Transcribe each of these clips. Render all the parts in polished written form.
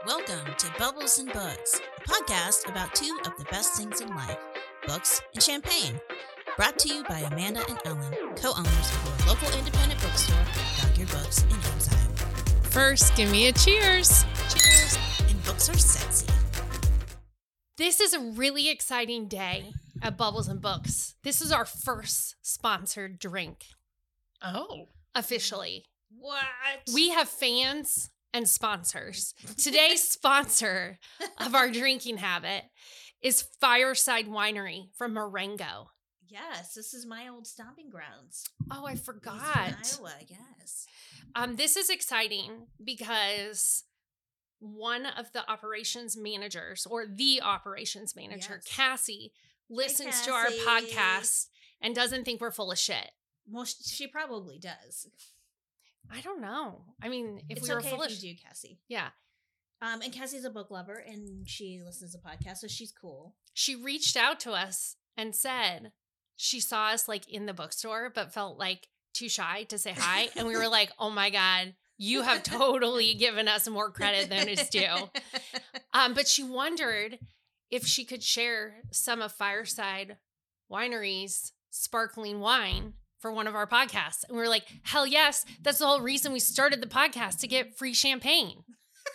Welcome to Bubbles and Books, a podcast about two of the best things in life, books and champagne. Brought to you by Amanda and Ellen, co-owners of your local independent bookstore, Dog Your Books in Ames, Iowa. First, give me a cheers. Cheers, and books are sexy. This is a really exciting day at Bubbles and Books. This is our first sponsored drink. Oh. Officially. What? We have fans and sponsors. Today's sponsor of our drinking habit is Fireside Winery from Marengo. Yes, this is my old stomping grounds. Oh, I forgot. Eastern Iowa, yes. This is exciting because one of the operations managers, or the operations manager, Yes. Cassie, listens Hi, to our Cassie. podcast and doesn't think we're full of shit. Well, she probably does. I don't know. I mean, if It's we were okay full if of you do, Cassie. yeah. And Cassie's a book lover, and she listens to podcasts, so she's cool. She reached out to us and said she saw us like in the bookstore, but felt like too shy to say hi. And we were like, oh my God, you have totally given us more credit than is due. But she wondered if she could share some of Fireside Winery's sparkling wine for one of our podcasts. And we were like, hell yes. That's the whole reason we started the podcast, to get free champagne.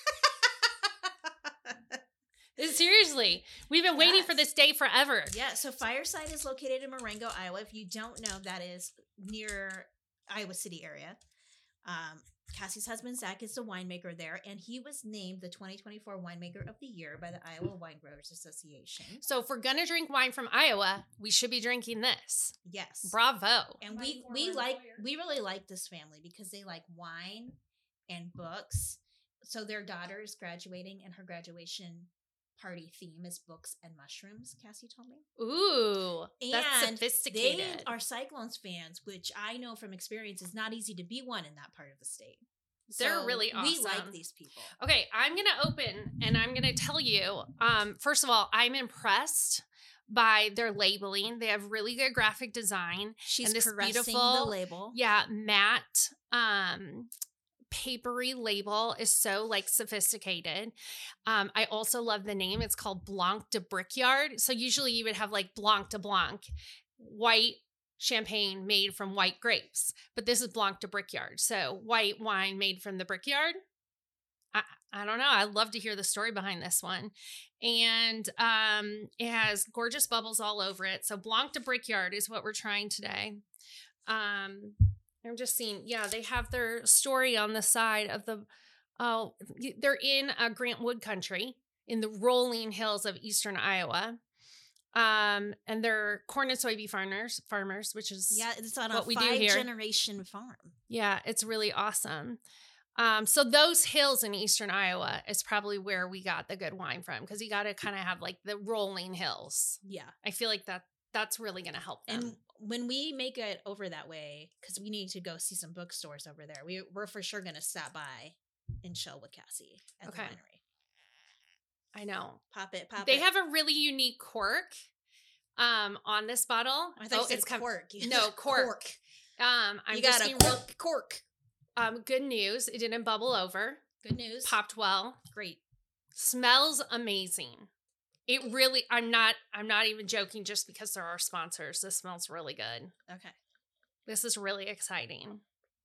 Seriously, we've been waiting for this day forever. Yeah, so Fireside is located in Marengo, Iowa. If you don't know, that is near Iowa City area. Cassie's husband, Zach, is the winemaker there, and he was named the 2024 Winemaker of the Year by the Iowa Wine Growers Association. So if we're going to drink wine from Iowa, we should be drinking this. Yes. Bravo. And we really like this family because they like wine and books. So their daughter is graduating, and her graduation party theme is books and mushrooms, Cassie told me. Ooh, that's And sophisticated. They are Cyclones fans, which I know from experience is not easy to be one in that part of the state. They're really We like awesome. these people. Okay, I'm going to open and I'm going to tell you, first of all, I'm impressed by their labeling. They have really good graphic design. She's and this caressing beautiful, the label. Yeah, matte, papery label is so like sophisticated. I also love the name. It's called Blanc de Brickyard. So usually you would have like Blanc de Blanc, white champagne made from white grapes, but this is Blanc de Brickyard. So white wine made from the brickyard. I don't know. I'd love to hear the story behind this one. And it has gorgeous bubbles all over it. So Blanc de Brickyard is what we're trying today. I'm just seeing, yeah, they have their story on the side of the, they're in Grant Wood country in the rolling hills of eastern Iowa. And they're corn and soybean farmers, which is it's on what a we do here. 5-generation farm. Yeah, it's really awesome. So those hills in eastern Iowa is probably where we got the good wine from, because you got to kind of have like the rolling hills. Yeah. I feel like that's really going to help them. And when we make it over that way, because we need to go see some bookstores over there, we're for sure going to stop by and chill with Cassie at the winery. I know. Pop it. They have a really unique cork on this bottle. I thought it's cork. No, cork. I'm you just got a cork. Good news. It didn't bubble over. Good news. Popped well. Great. Smells amazing. It really, I'm not even joking just because they're our sponsors. This smells really good. Okay. This is really exciting.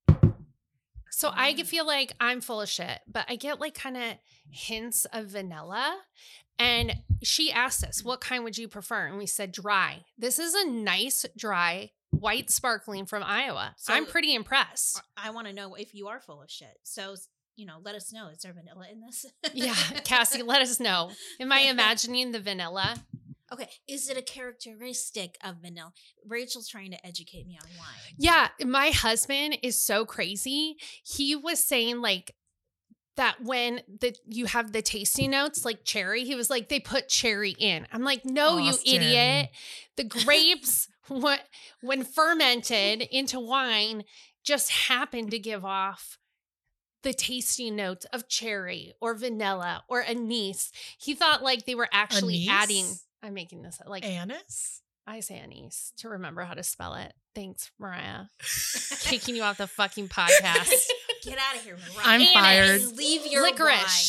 So I feel like I'm full of shit, but I get like kind of hints of vanilla. And she asked us, what kind would you prefer? And we said dry. This is a nice, dry, white sparkling from Iowa. So I'm pretty impressed. I want to know if you are full of shit. So, let us know. Is there vanilla in this? Yeah, Cassie, let us know. Am I imagining the vanilla? Okay. Is it a characteristic of vanilla? Rachel's trying to educate me on wine. Yeah, my husband is so crazy. He was saying like that when you have the tasting notes, like cherry, he was like, they put cherry in. I'm like, no, Austin. you idiot. The grapes, when fermented into wine, just happened to give off the tasting notes of cherry or vanilla or anise. He thought like they were actually Anise? adding, I'm making this up, like Anise? I say anise to remember how to spell it. Thanks, Mariah. Kicking you off the fucking podcast. Get out of here, Mariah. I'm fired. Leave your Licorice. wine.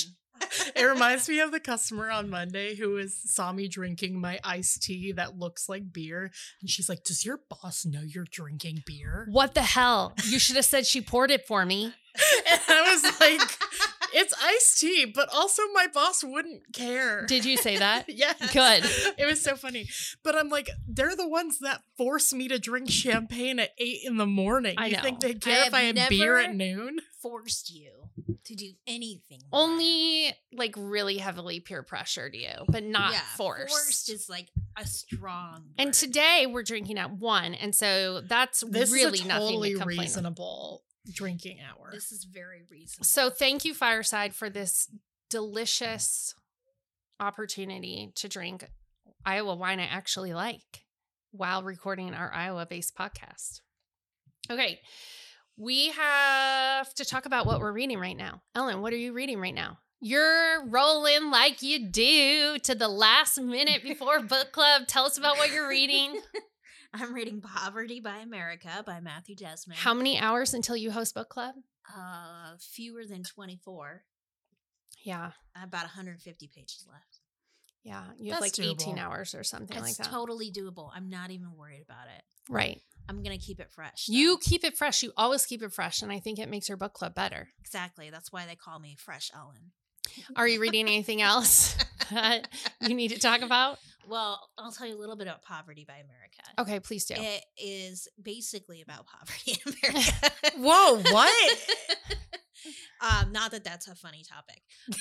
It reminds me of the customer on Monday who saw me drinking my iced tea that looks like beer. And she's like, does your boss know you're drinking beer? What the hell? You should have said she poured it for me. And I was like, it's iced tea, but also my boss wouldn't care. Did you say that? Yes. Good. It was so funny. But I'm like, they're the ones that force me to drink champagne at 8 in the morning. I You know. think they care if I had beer at noon? Forced you to do anything. Only like really heavily peer pressured you, but not forced. Forced is like a strong And word. today we're drinking at 1, and so that's This really is a nothing totally to complain about. reasonable drinking hour. This is very reasonable. So thank you, Fireside, for this delicious opportunity to drink Iowa wine I actually like while recording our Iowa-based podcast. Okay, we have to talk about what we're reading right now. Ellen, what are you reading right now? You're rolling like you do to the last minute before book club. Tell us about what you're reading. I'm reading Poverty by America by Matthew Desmond. How many hours until you host book club? Fewer than 24. Yeah. About 150 pages left. Yeah. You have That's like 18 doable. hours or something like It's that. totally doable. I'm not even worried about it. Right. I'm going to keep it fresh. You though. keep it fresh. You always keep it fresh. And I think it makes your book club better. Exactly. That's why they call me Fresh Ellen. Are you reading anything else that you need to talk about? Well, I'll tell you a little bit about Poverty by America. Okay, please do. It is basically about poverty in America. Whoa, what? Not that that's a funny topic.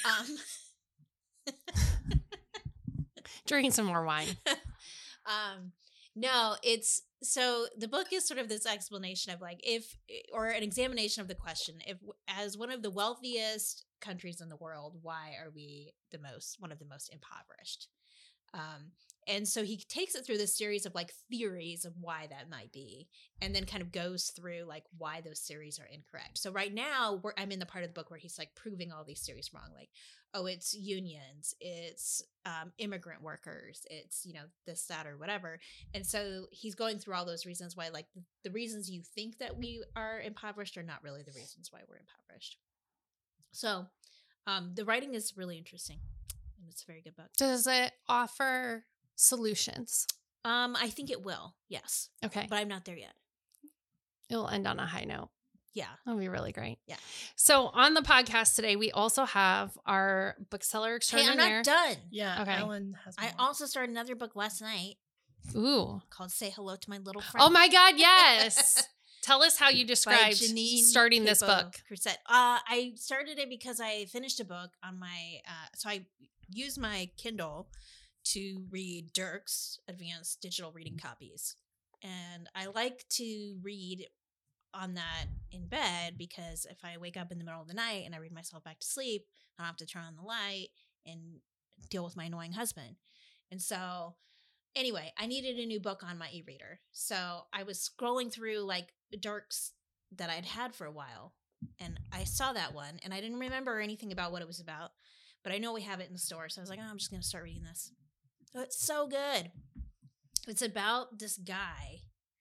Drinking some more wine. No, it's so the book is sort of this explanation of like or an examination of the question, if as one of the wealthiest countries in the world, why are we one of the most impoverished? And so he takes it through this series of like theories of why that might be, and then kind of goes through like why those theories are incorrect. So right now I'm in the part of the book where he's like proving all these theories wrong. Like, oh, it's unions, it's immigrant workers, it's, this, that, or whatever. And so he's going through all those reasons why like the reasons you think that we are impoverished are not really the reasons why we're impoverished. So the writing is really interesting, and it's a very good book. Does it offer solutions? I think it will, yes. Okay. But I'm not there yet. It'll end on a high note. Yeah. That'll be really great. Yeah. So on the podcast today, we also have our bookseller Hey, extraordinaire. I'm not done. Yeah, Okay. Ellen has I more. also started another book last night Ooh. called Say Hello to My Little Friend. Oh my God, yes. Tell us how you By described Janine starting this Capo book. Crusette. I started it because I finished a book on my, so I used my Kindle to read Dirk's advanced digital reading copies. And I like to read on that in bed because if I wake up in the middle of the night and I read myself back to sleep, I don't have to turn on the light and deal with my annoying husband. And so anyway, I needed a new book on my e-reader. So I was scrolling through like Dirk's that I'd had for a while, and I saw that one, and I didn't remember anything about what it was about, but I know we have it in the store. So I was like, oh, I'm just going to start reading this. Oh, it's so good. It's about this guy,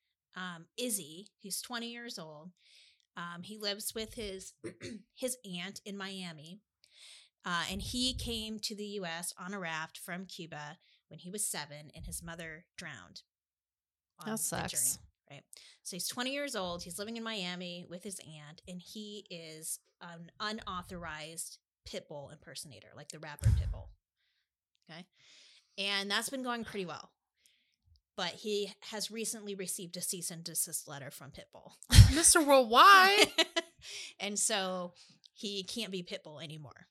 Izzy. He's 20 years old. He lives with his aunt in Miami. And he came to the U.S. on a raft from Cuba when he was 7, and his mother drowned on That the sucks. journey. Right. So he's 20 years old. He's living in Miami with his aunt, and he is an unauthorized Pitbull impersonator, like the rapper Pitbull. Okay. And that's been going pretty well. But he has recently received a cease and desist letter from Pitbull. Mr. Worldwide. And so he can't be Pitbull anymore.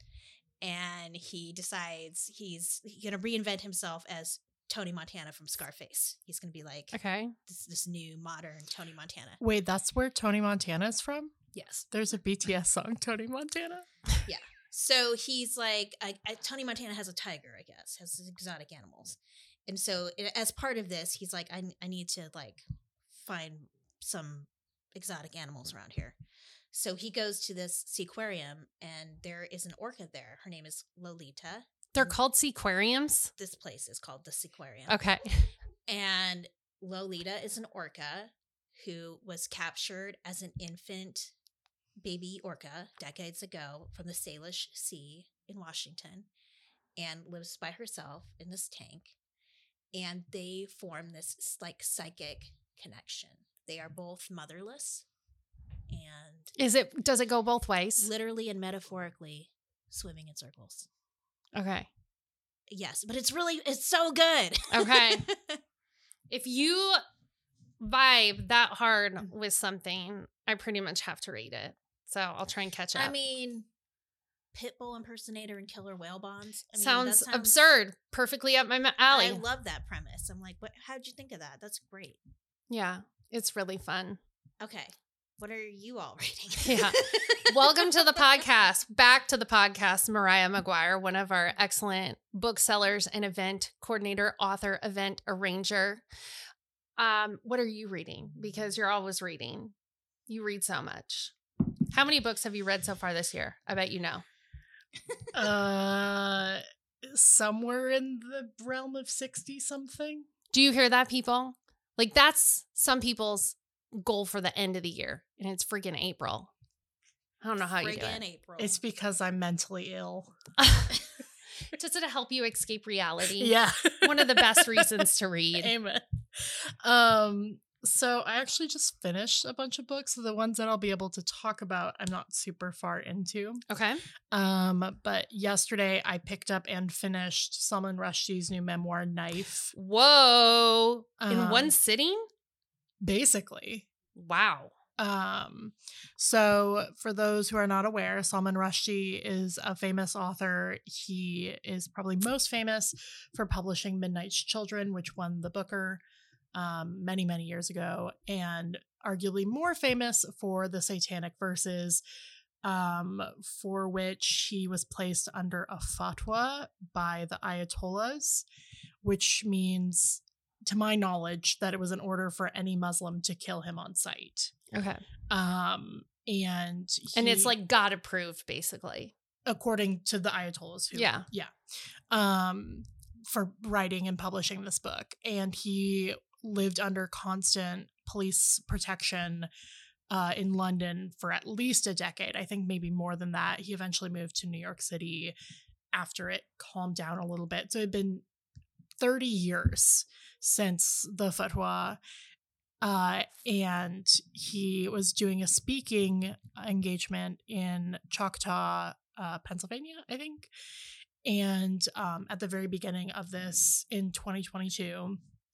And he decides he's going to reinvent himself as Tony Montana from Scarface. He's going to be like Okay. this new modern Tony Montana. Wait, that's where Tony Montana is from? Yes. There's a BTS song, Tony Montana. So he's like, Tony Montana has a tiger, I guess, has exotic animals. And so as part of this, he's like, I need to like find some exotic animals around here. So he goes to this seaquarium, and there is an orca there. Her name is Lolita. They're called seaquariums. This place is called the Seaquarium. Okay. And Lolita is an orca who was captured as an infant baby orca decades ago from the Salish Sea in Washington and lives by herself in this tank. And they form this like psychic connection. They are both motherless and Does it go both ways? literally and metaphorically swimming in circles. Okay. Yes, but it's so good. Okay. If you vibe that hard with something, I pretty much have to rate it. So I'll try and catch up. I mean, Pitbull impersonator and killer whale bonds. I mean, sounds absurd. Perfectly up my alley. I love that premise. I'm like, how'd you think of that? That's great. Yeah, it's really fun. Okay. What are you all rating? Yeah. Welcome to the podcast. Back to the podcast, Mariah McGuire, one of our excellent booksellers and event coordinator, author, event arranger. What are you reading? Because you're always reading. You read so much. How many books have you read so far this year? I bet you know. Somewhere in the realm of 60 something. Do you hear that, people? Like, that's some people's goal for the end of the year, and it's freaking April. I don't know how you do it. April. It's because I'm mentally ill. Does it help you escape reality? Yeah. One of the best reasons to read. Amen. So I actually just finished a bunch of books. So the ones that I'll be able to talk about, I'm not super far into. Okay. But yesterday I picked up and finished Salman Rushdie's new memoir, Knife. Whoa. In one sitting? Basically. Wow. So for those who are not aware, Salman Rushdie is a famous author. He is probably most famous for publishing Midnight's Children, which won the Booker many, many years ago, and arguably more famous for the Satanic Verses, for which he was placed under a fatwa by the Ayatollahs, which means, to my knowledge, that it was an order for any Muslim to kill him on sight. Okay. And it's like God approved, basically. According to the Ayatollahs. For writing and publishing this book. And he lived under constant police protection in London for at least a decade. I think maybe more than that. He eventually moved to New York City after it calmed down a little bit. So it had been 30 years since the fatwa. And he was doing a speaking engagement in Choctaw, Pennsylvania, I think. And at the very beginning of this, in 2022,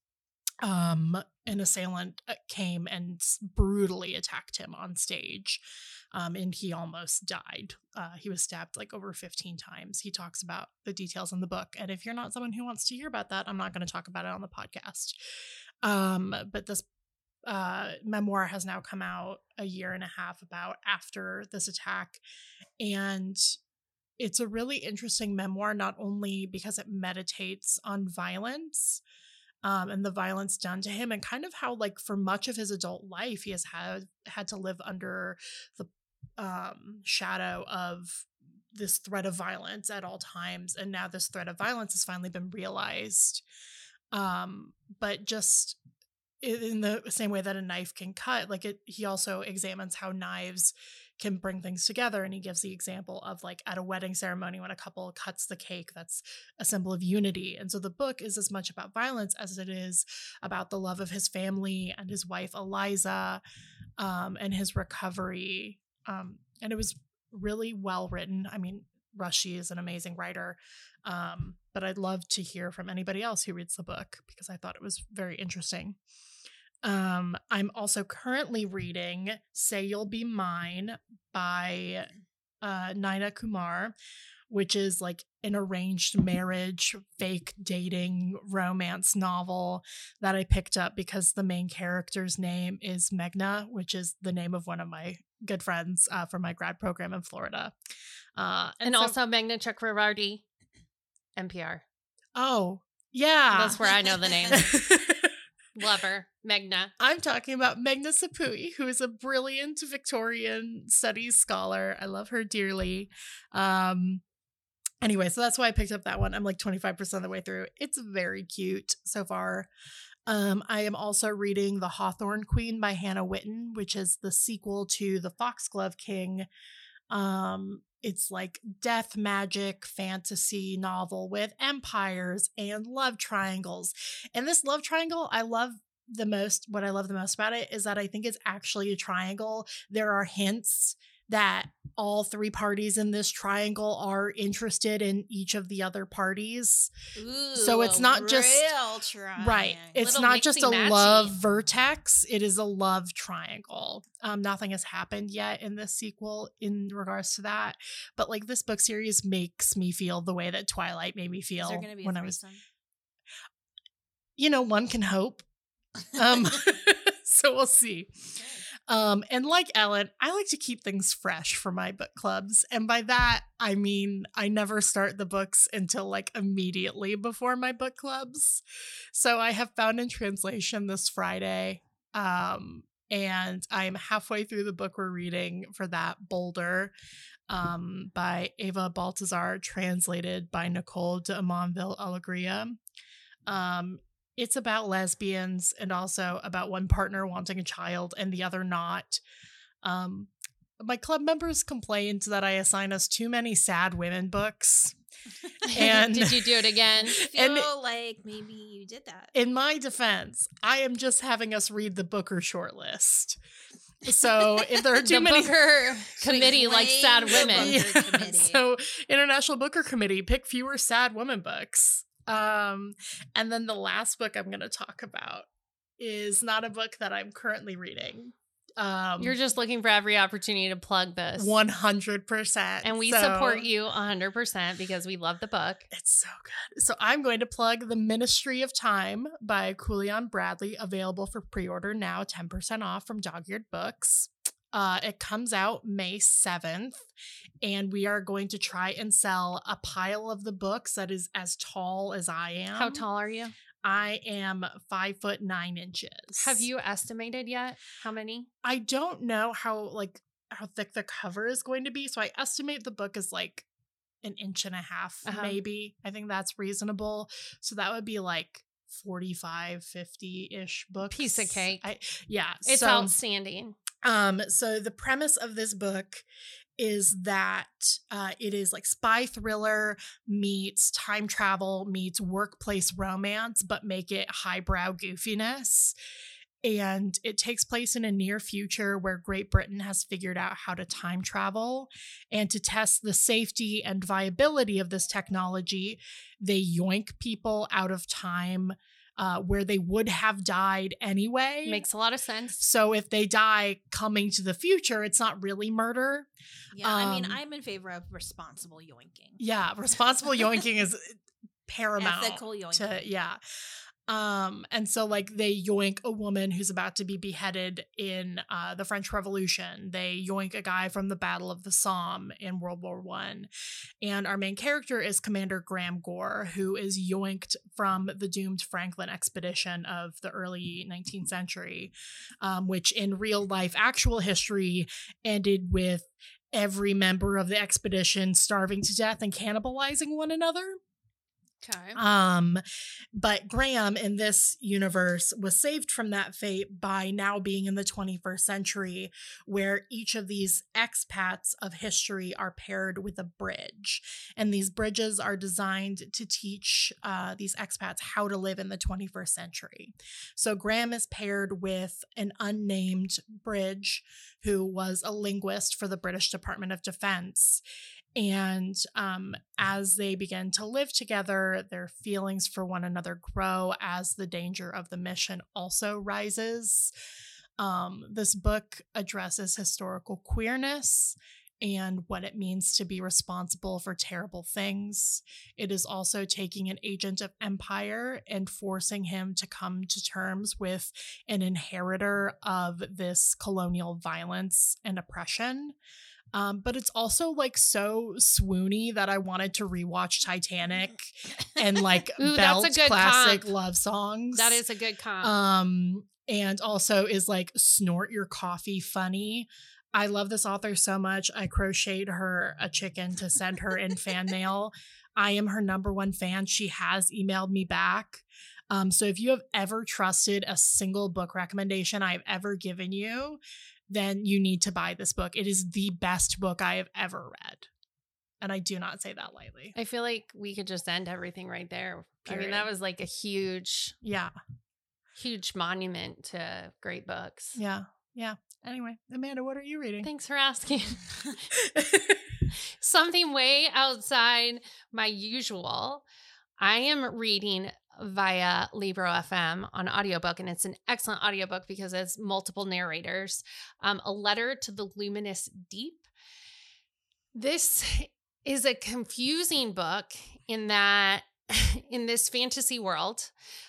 an assailant came and brutally attacked him on stage. And he almost died. He was stabbed like over 15 times. He talks about the details in the book. And if you're not someone who wants to hear about that, I'm not going to talk about it on the podcast. But this memoir has now come out a year and a half about after this attack. And it's a really interesting memoir, not only because it meditates on violence and the violence done to him, and kind of how, like, for much of his adult life, he has had to live under the shadow of this threat of violence at all times. And now this threat of violence has finally been realized. But just in the same way that a knife can cut, he also examines how knives can bring things together. And he gives the example of, like, at a wedding ceremony when a couple cuts the cake, that's a symbol of unity. And so the book is as much about violence as it is about the love of his family and his wife, Eliza, and his recovery. And it was really well written. I mean, Rushdie is an amazing writer. But I'd love to hear from anybody else who reads the book, because I thought it was very interesting. I'm also currently reading Say You'll Be Mine by Naina Kumar, which is like an arranged marriage, fake dating romance novel that I picked up because the main character's name is Meghna, which is the name of one of my good friends from my grad program in Florida. And so, also Meghna Chakravarti, NPR. Oh, yeah. That's where I know the name. Love her, Meghna. I'm talking about Meghna Sapui, who is a brilliant Victorian studies scholar. I love her dearly. Anyway, so that's why I picked up that one. I'm like 25% of the way through. It's very cute so far. I am also reading The Hawthorne Queen by Hannah Witten, which is the sequel to The Foxglove King. It's like death magic fantasy novel with empires and love triangles. And this love triangle, what I love the most about it is that I think it's actually a triangle. There are hints that all three parties in this triangle are interested in each of the other parties. Ooh, So it's not just real triangle. right. It's Little not just a mixy-matchy. love vertex. It is a love triangle. Nothing has happened yet in this sequel in regards to that. But like this book series makes me feel the way that Twilight made me feel Is there going to be a when I was, threesome? one can hope. So we'll see. And like Ellen, I like to keep things fresh for my book clubs. And by that, I mean, I never start the books until like immediately before my book clubs. So I have Found in Translation this Friday. And I'm halfway through the book we're reading for that, Boulder, by Ava Baltazar, translated by Nicole de Amonville Alegria. It's about lesbians and also about one partner wanting a child and the other not. My club members complained that I assign us too many sad women books. And Did you do it again? I feel like maybe you did that. in my defense, I am just having us read the Booker shortlist. So if there are too The many Booker committee likes sad blame the women. Booker committee. So International Booker Committee, pick fewer sad women books. And then the last book I'm going to talk about is not a book that I'm currently reading. You're just looking for every opportunity to plug this. 100%. And we So, support you 100% because we love the book. It's so good. So I'm going to plug The Ministry of Time by Kulian Bradley, available for pre-order now, 10% off from Dog-Eared Books. It comes out May 7th, and we are going to try and sell a pile of the books that is as tall as I am. How tall are you? I am 5'9". Have you estimated yet? How many? I don't know how thick the cover is going to be, so I estimate the book is like 1.5 inches, maybe. I think that's reasonable. So that would be like 45, 50-ish books. Piece of cake. It's so, outstanding. So the premise of this book is that it is like spy thriller meets time travel meets workplace romance, but make it highbrow goofiness. And it takes place in a near future where Great Britain has figured out how to time travel. And to test the safety and viability of this technology, they yoink people out of time where they would have died anyway. Makes a lot of sense. So if they die coming to the future, it's not really murder. Yeah, I mean, I'm in favor of responsible yoinking. Yeah, responsible yoinking is paramount. Ethical yoinking. And so like they yoink a woman who's about to be beheaded in the French Revolution. They yoink a guy from the Battle of the Somme in World War I. And our main character is Commander Graham Gore, who is yoinked from the doomed Franklin expedition of the early 19th century, which in real life actual history ended with every member of the expedition starving to death and cannibalizing one another. Okay. But Graham in this universe was saved from that fate by now being in the 21st century, where each of these expats of history are paired with a bridge. And these bridges are designed to teach these expats how to live in the 21st century. So Graham is paired with an unnamed bridge who was a linguist for the British Department of Defense. And as they begin to live together, their feelings for one another grow as the danger of the mission also rises. This book addresses historical queerness and what it means to be responsible for terrible things. It is also taking an agent of empire and forcing him to come to terms with an inheritor of this colonial violence and oppression. But it's also like so swoony that I wanted to rewatch Titanic and like belt that's a good classic comp. love songs. That is a good comp. And also is like snort your coffee funny. I love this author so much. I crocheted her a chicken to send her in fan mail. I am her #1 fan. She has emailed me back. So if you have ever trusted a single book recommendation I've ever given you, then you need to buy this book. It is the best book I have ever read. And I do not say that lightly. I feel like we could just end everything right there. I mean, that Period. was like a huge monument to great books. Yeah. Anyway, Amanda, what are you reading? Thanks for asking. Something way outside my usual. I am reading via Libro FM on audiobook, and it's an excellent audiobook because it's multiple narrators. A Letter to the Luminous Deep. This is a confusing book in that in this fantasy world,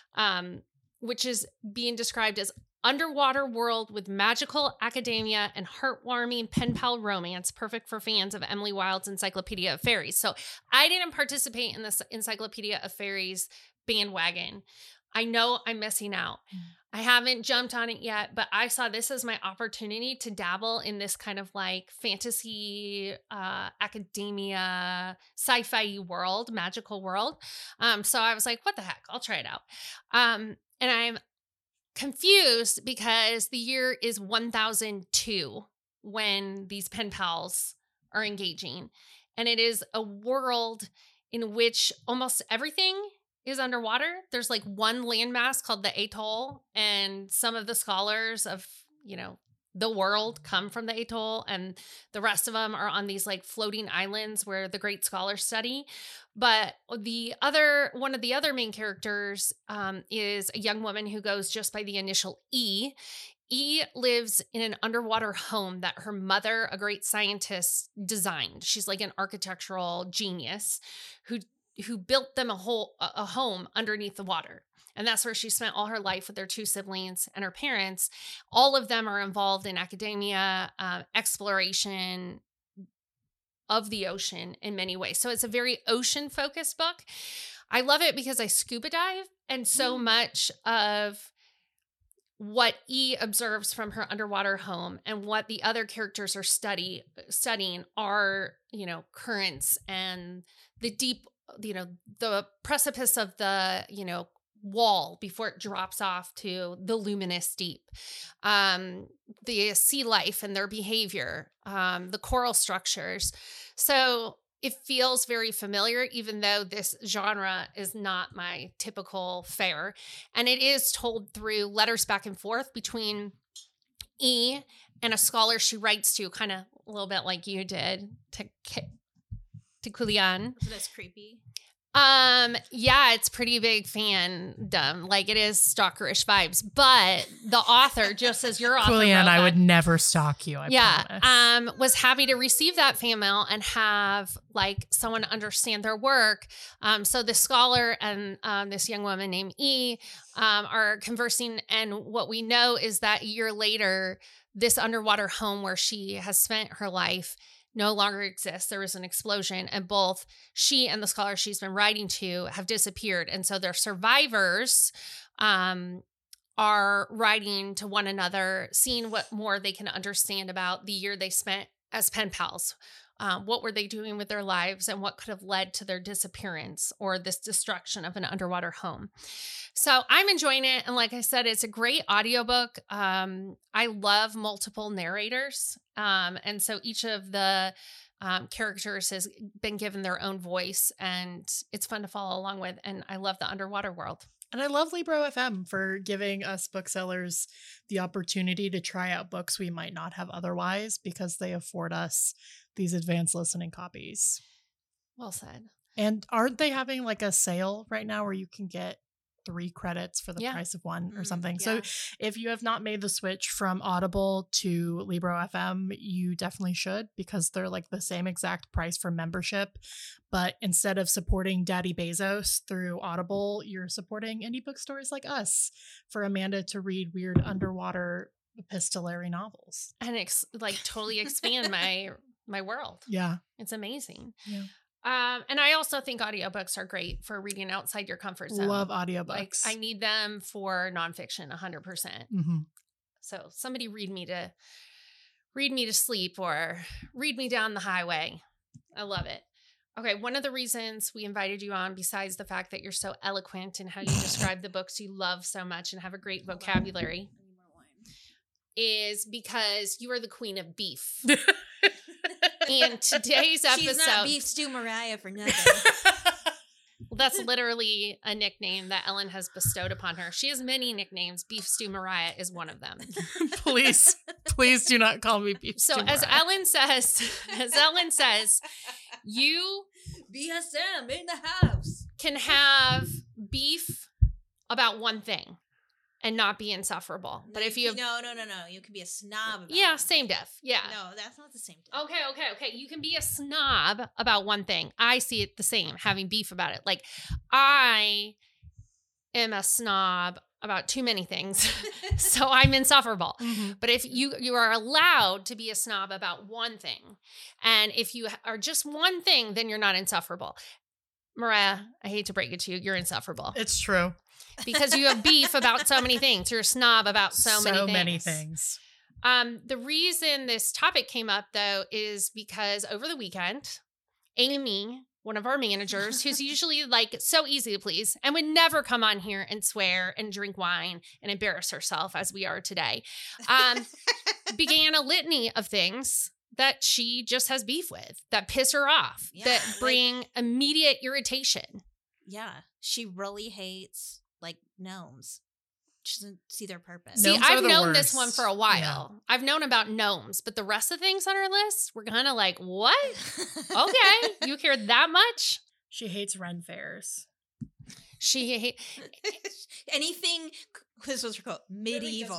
which is being described as underwater world with magical academia and heartwarming pen pal romance, perfect for fans of Emily Wilde's Encyclopedia of Fairies. So I didn't participate in this Encyclopedia of Fairies bandwagon. I know I'm missing out. I haven't jumped on it yet, but I saw this as my opportunity to dabble in this kind of like fantasy, academia, sci-fi world, magical world. So I was like, what the heck? I'll try it out. And I'm confused because the year is 1002 when these pen pals are engaging. And it is a world in which almost everything is underwater. There's like one landmass called the Atoll, and some of the scholars of, the world come from the Atoll, and the rest of them are on these like floating islands where the great scholars study. But one of the other main characters is a young woman who goes just by the initial E. E lives in an underwater home that her mother, a great scientist, designed. She's like an architectural genius who built them a home underneath the water. And that's where she spent all her life with her two siblings and her parents. All of them are involved in academia, exploration of the ocean in many ways. So it's a very ocean-focused book. I love it because I scuba dive, and so much of what E observes from her underwater home and what the other characters are studying are, currents and the deep, the precipice of the, wall before it drops off to the luminous deep, the sea life and their behavior, the coral structures. So it feels very familiar, even though this genre is not my typical fare. And it is told through letters back and forth between E and a scholar she writes to, kind of a little bit like you did to Kulian. So that's creepy. Yeah, it's pretty big fandom. Like it is stalkerish vibes, but the author, just as your author, Julianne, I would never stalk you. I promise. Was happy to receive that fan mail and have like someone understand their work. So the scholar and this young woman named E are conversing, and what we know is that a year later, this underwater home where she has spent her life no longer exists. There was an explosion, and both she and the scholar she's been writing to have disappeared. And so their survivors are writing to one another, seeing what more they can understand about the year they spent as pen pals. What were they doing with their lives, and what could have led to their disappearance or this destruction of an underwater home? So I'm enjoying it. And like I said, it's a great audiobook. I love multiple narrators. And so each of the characters has been given their own voice, and it's fun to follow along with. And I love the underwater world. And I love Libro FM for giving us booksellers the opportunity to try out books we might not have otherwise, because they afford us these advanced listening copies. Well said. And aren't they having like a sale right now where you can get 3 credits for the price of 1 or something? Yeah. So if you have not made the switch from Audible to Libro FM, you definitely should, because they're like the same exact price for membership. But instead of supporting Daddy Bezos through Audible, you're supporting indie bookstores like us for Amanda to read weird underwater epistolary novels. And totally expand my world. Yeah. It's amazing. Yeah. And I also think audiobooks are great for reading outside your comfort zone. Love audiobooks. Like I need them for nonfiction 100%. Mm-hmm. So somebody read me to sleep or read me down the highway. I love it. Okay, one of the reasons we invited you on, besides the fact that you're so eloquent in how you describe the books you love so much and have a great vocabulary, is because you are the queen of beef. And today's episode, She's not Beef Stew Mariah for nothing. that's literally a nickname that Ellen has bestowed upon her. She has many nicknames. Beef Stew Mariah is one of them. Please do not call me Beef So Stew as Mariah. Ellen says, you BSM in the house. can have beef about one thing and not be insufferable. But if you have, No. You can be a snob about yeah, it. same diff. Yeah. No, that's not the same thing. Okay. You can be a snob about one thing. I see it the same, having beef about it. Like, I am a snob about too many things, so I'm insufferable. Mhm. But if you are allowed to be a snob about one thing, and if you are just one thing, then you're not insufferable. Mariah, I hate to break it to you, you're insufferable It's true. because you have beef about so many things. You're a snob about so many things. The reason this topic came up, though, is because over the weekend, Amy, one of our managers, who's usually like so easy to please and would never come on here and swear and drink wine and embarrass herself as we are today, began a litany of things that she just has beef with, that piss her off, Yeah, that like- bring immediate irritation. Yeah, she really hates like gnomes. She doesn't see their purpose. See, Gnomes are I've the known this worst. one for a while. I've known about gnomes, but the rest of things on her list, we're kind of like, what? Okay, you care that much? She hates Ren fairs. She hate. Anything. This was her quote. Medieval.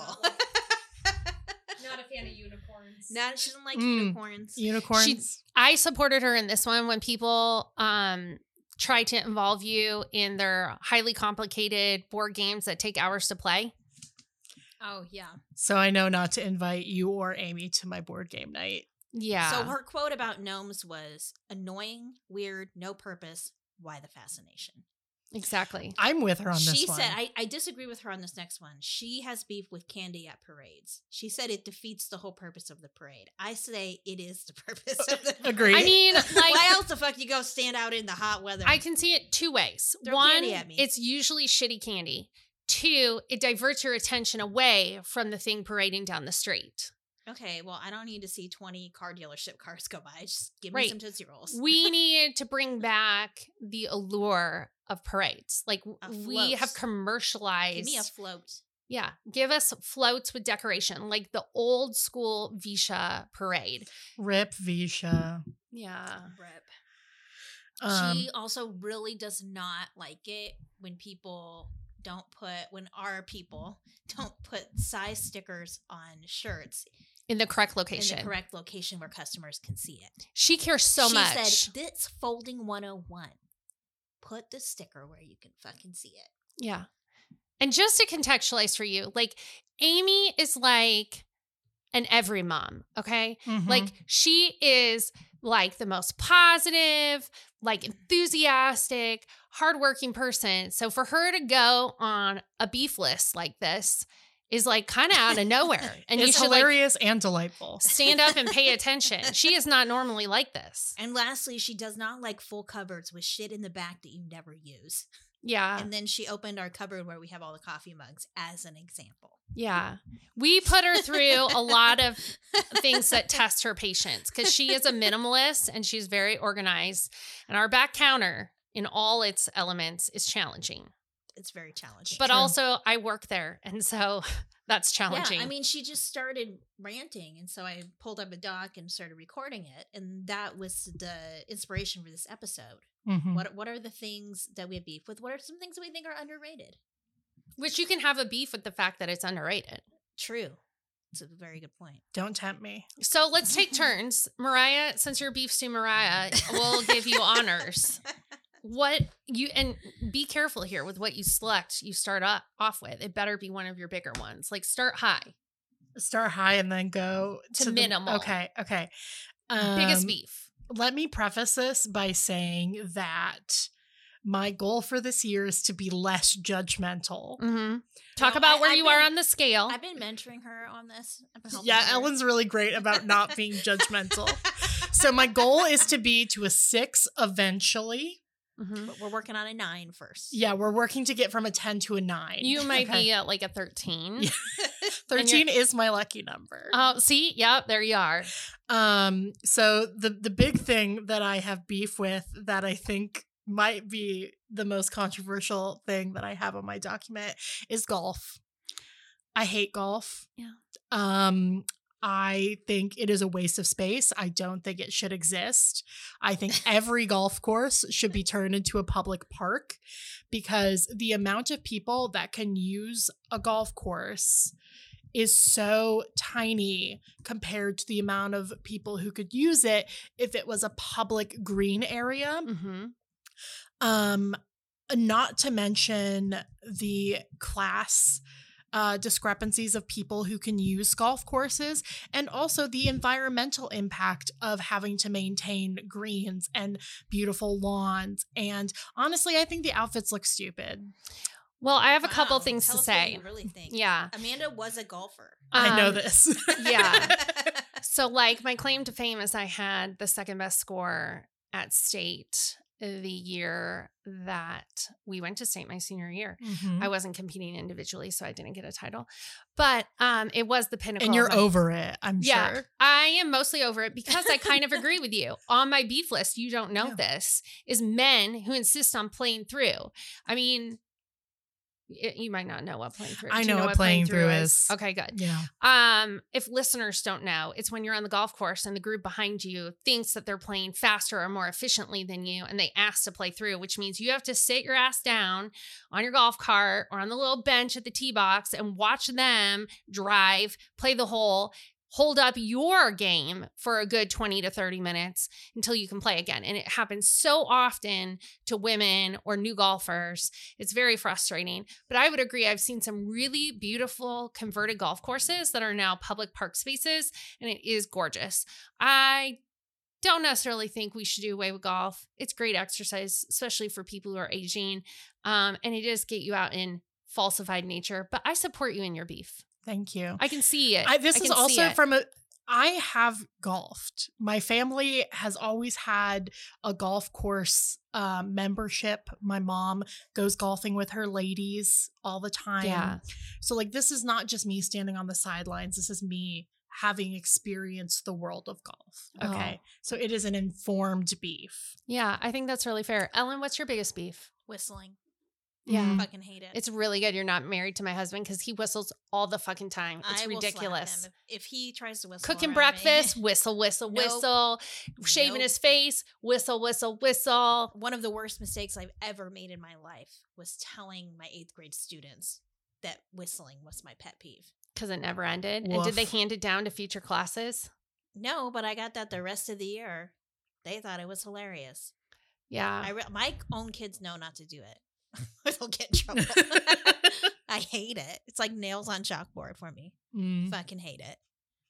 Not a fan of unicorns. Not. She doesn't like Mm. unicorns. Unicorns. I supported her in this one when people try to involve you in their highly complicated board games that take hours to play. Oh yeah. So I know not to invite you or Amy to my board game night. Yeah. So her quote about gnomes was annoying, weird, no purpose. Why the fascination? Exactly. I'm with her on this She one. said, I disagree with her on this next one. She has beef with candy at parades. She said it defeats the whole purpose of the parade. I say it is the purpose of the parade. Agreed. I mean, like, Why else the fuck you go stand out in the hot weather? I can see it two ways. Throw One, candy at me. it's usually shitty candy. Two, it diverts your attention away from the thing parading down the street. Okay, well, I don't need to see 20 car dealership cars go by. Just give Right. me some Tootsie Rolls. We need to bring back the allure of parades. Like, we have floats. commercialized. Give me a float. Yeah, give us floats with decoration, like the old school Visha parade. Rip Visha. Yeah. Rip. Um, She also really does not like it when our people don't put size stickers on shirts In the correct in location. the correct location where customers can see it. She cares so she much. said, "This folding 101. Put the sticker where you can fucking see it." Yeah. And just to contextualize for you, like, Amy is like an every mom, okay? mhm. Like, she is like the most positive, like enthusiastic, hardworking person. So for her to go on a beef list like this is like kind of out of nowhere. And you it's should like hilarious and delightful. stand up and pay attention. She is not normally like this. And lastly, she does not like full cupboards with shit in the back that you never use. Yeah. And then she opened our cupboard where we have all the coffee mugs as an example. Yeah. We put her through a lot of things that test her patience because she is a minimalist and she's very organized. And our back counter in all its elements is challenging. It's very challenging. But True. also, I work there. And so that's challenging. Yeah, I mean, she just started ranting, and so I pulled up a doc and started recording it, and that was the inspiration for this episode. Mhm. What are the things that we have beef with? What are some things that we think are underrated? Which you can have a beef with the fact that it's underrated. True. It's a very good point. Don't tempt me. So let's take turns. Mariah, since you're beef stew Mariah, we'll give you honors. And be careful here with what you select, you start off with. It better be one of your bigger ones. Like, start high. Start high and then go To minimal. Okay. Biggest beef. Let me preface this by saying that my goal for this year is to be less judgmental. Mm-hmm. Talk No, about where I've you are been- on the scale. I've been mentoring her on this. I've been helping Yeah, her. Ellen's really great about not being judgmental. So my goal is to be to a 6 eventually. Mhm. But we're working on a 9 first. Yeah, we're working to get from a 10 to a 9. You might Okay. be at like a 13. Yeah. 13 is my lucky number. Oh, see? Yep, there you are. So the big thing that I have beef with that I think might be the most controversial thing that I have on my document is golf. I hate golf. Yeah. I think it is a waste of space. I don't think it should exist. I think every golf course should be turned into a public park because the amount of people that can use a golf course is so tiny compared to the amount of people who could use it if it was a public green area. Mm-hmm. Not to mention the class discrepancies of people who can use golf courses and also the environmental impact of having to maintain greens and beautiful lawns. And honestly, I think the outfits look stupid. Well, I have a couple things Tell to us what say. you really think. Yeah. Amanda was a golfer. I know this. Yeah. So like my claim to fame is I had the second best score at state the year that we went to state my senior year. Mhm. I wasn't competing individually, so I didn't get a title. But it was the pinnacle. And you're of my- over it, I'm Yeah, sure. I am mostly over it because I kind of agree with you. On my beef list, you don't know this, is men who insist on playing through. I mean, you might not know what playing through. I Do you know what playing through is. Okay, good. Yeah. If listeners don't know, it's when you're on the golf course and the group behind you thinks that they're playing faster or more efficiently than you, and they ask to play through, which means you have to sit your ass down on your golf cart or on the little bench at the tee box and watch them drive, play the hole, hold up your game for a good 20 to 30 minutes until you can play again. And it happens so often to women or new golfers. It's very frustrating. But I would agree. I've seen some really beautiful converted golf courses that are now public park spaces, and it is gorgeous. I don't necessarily think we should do away with golf. It's great exercise, especially for people who are aging. And it does get you out in falsified nature. But I support you in your beef. Thank you. I can see it. This I is can see also it. from I have golfed. My family has always had a golf course membership. My mom goes golfing with her ladies all the time. Yeah. So like this is not just me standing on the sidelines. This is me having experienced the world of golf. Okay. Oh. So it is an informed beef. Yeah, I think that's really fair. Ellen, what's your biggest beef? Whistling. Yeah. Fucking hate it. It's really good you're not married to my husband because he whistles all the fucking time. It's I will slap ridiculous. him if he tries to whistle. Cooking around breakfast, me. whistle, whistle, Nope. whistle. Shaving Nope. his face, whistle, whistle, whistle. One of the worst mistakes I've ever made in my life was telling my 8th grade students that whistling was my pet peeve. Because it never ended. And did they Woof. hand it down to future classes? No, but I got that the rest of the year. They thought it was hilarious. Yeah. My own kids know not to do it. They'll get in trouble. I hate it. It's like nails on chalkboard for me. Mm. Fucking hate it.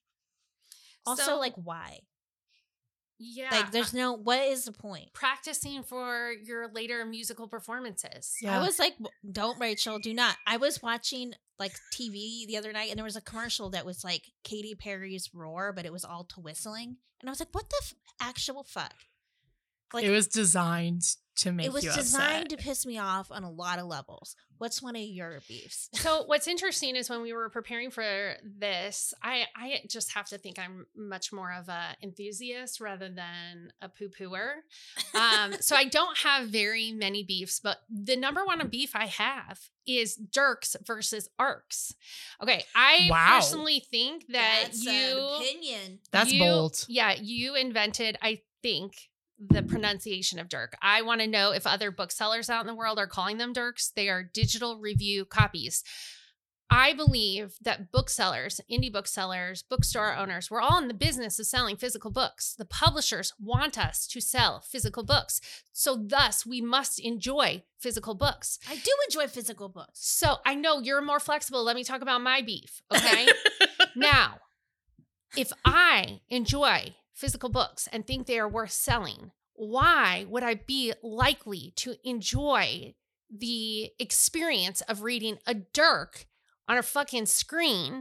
Also, So- like, why? Yeah. Like, there's no, what is the point? practicing for your later musical performances. Yeah. I was like, don't, Rachel, do not. I was watching like TV the other night and there was a commercial that was like Katy Perry's Roar, but it was all to whistling. And I was like, what the actual fuck? Like, It was designed to make it was you designed upset. to piss me off on a lot of levels. What's one of your beefs? So what's interesting is when we were preparing for this, I just have to think I'm much more of a enthusiast rather than a poo-pooer. So I don't have very many beefs, but the number one beef I have is Dirks versus Arcs. Okay, I Wow. personally think that That's an opinion. That's you- bold. Yeah, you invented, I think, the pronunciation of Dirk. I want to know if other booksellers out in the world are calling them Dirks. They are digital review copies. I believe that booksellers, indie booksellers, bookstore owners, we're all in the business of selling physical books. The publishers want us to sell physical books. So thus, we must enjoy physical books. I do enjoy physical books. So I know you're more flexible. Let me talk about my beef, okay? Now, if I enjoy physical books and think they are worth selling, why would I be likely to enjoy the experience of reading a Dirk on a fucking screen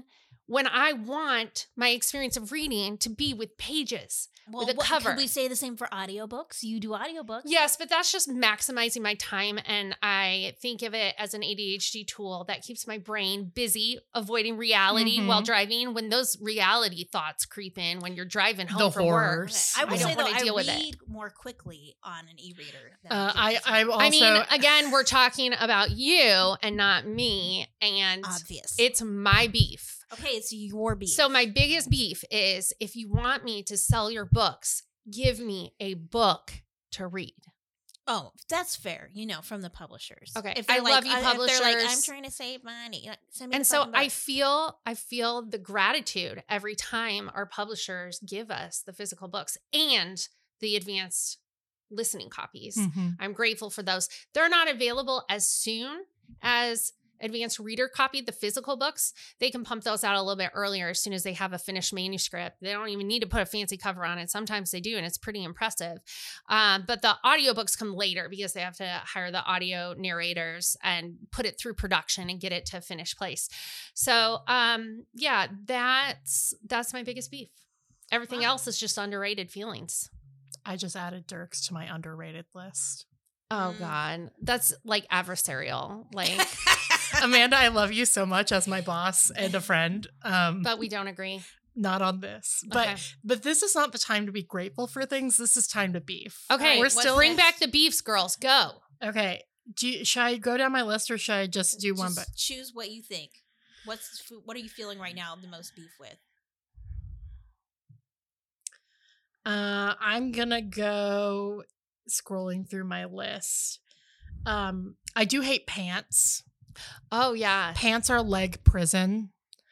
when I want my experience of reading to be with pages, with a cover. Could we say the same for audiobooks? You do audiobooks. Yes, but that's just maximizing my time. And I think of it as an ADHD tool that keeps my brain busy, avoiding reality while driving. When those reality thoughts creep in when you're driving home from work, I would say, though, deal with read more quickly on an e-reader. I mean, again, we're talking about you and not me. And obvious. It's my beef. Okay, it's your beef. So my biggest beef is if you want me to sell your books, give me a book to read. Oh, that's fair. From the publishers. Okay, if I they're love you, publishers. If they're like, I'm trying to save money. Send me and the so fucking book. I feel the gratitude every time our publishers give us the physical books and the advanced listening copies. I'm grateful for those. They're not available as soon as advanced reader copy, the physical books. They can pump those out a little bit earlier as soon as they have a finished manuscript. They don't even need to put a fancy cover on it. Sometimes they do, and it's pretty impressive. But the audiobooks come later because they have to hire the audio narrators and put it through production and get it to a finished place. So yeah, that's my biggest beef. Everything else is just underrated feelings. I just added Dirks to my underrated list. Oh God, that's like adversarial. Like Amanda, I love you so much as my boss and a friend. But we don't agree. Not on this. Okay. But this is not the time to be grateful for things. This is time to beef. Okay, We're still bring back the beefs, girls. Go. Okay. Should I go down my list or should I just do one? But choose what you think. What are you feeling right now the most beef with? I'm gonna go scrolling through my list. I do hate pants. Oh yeah. Pants are leg prison.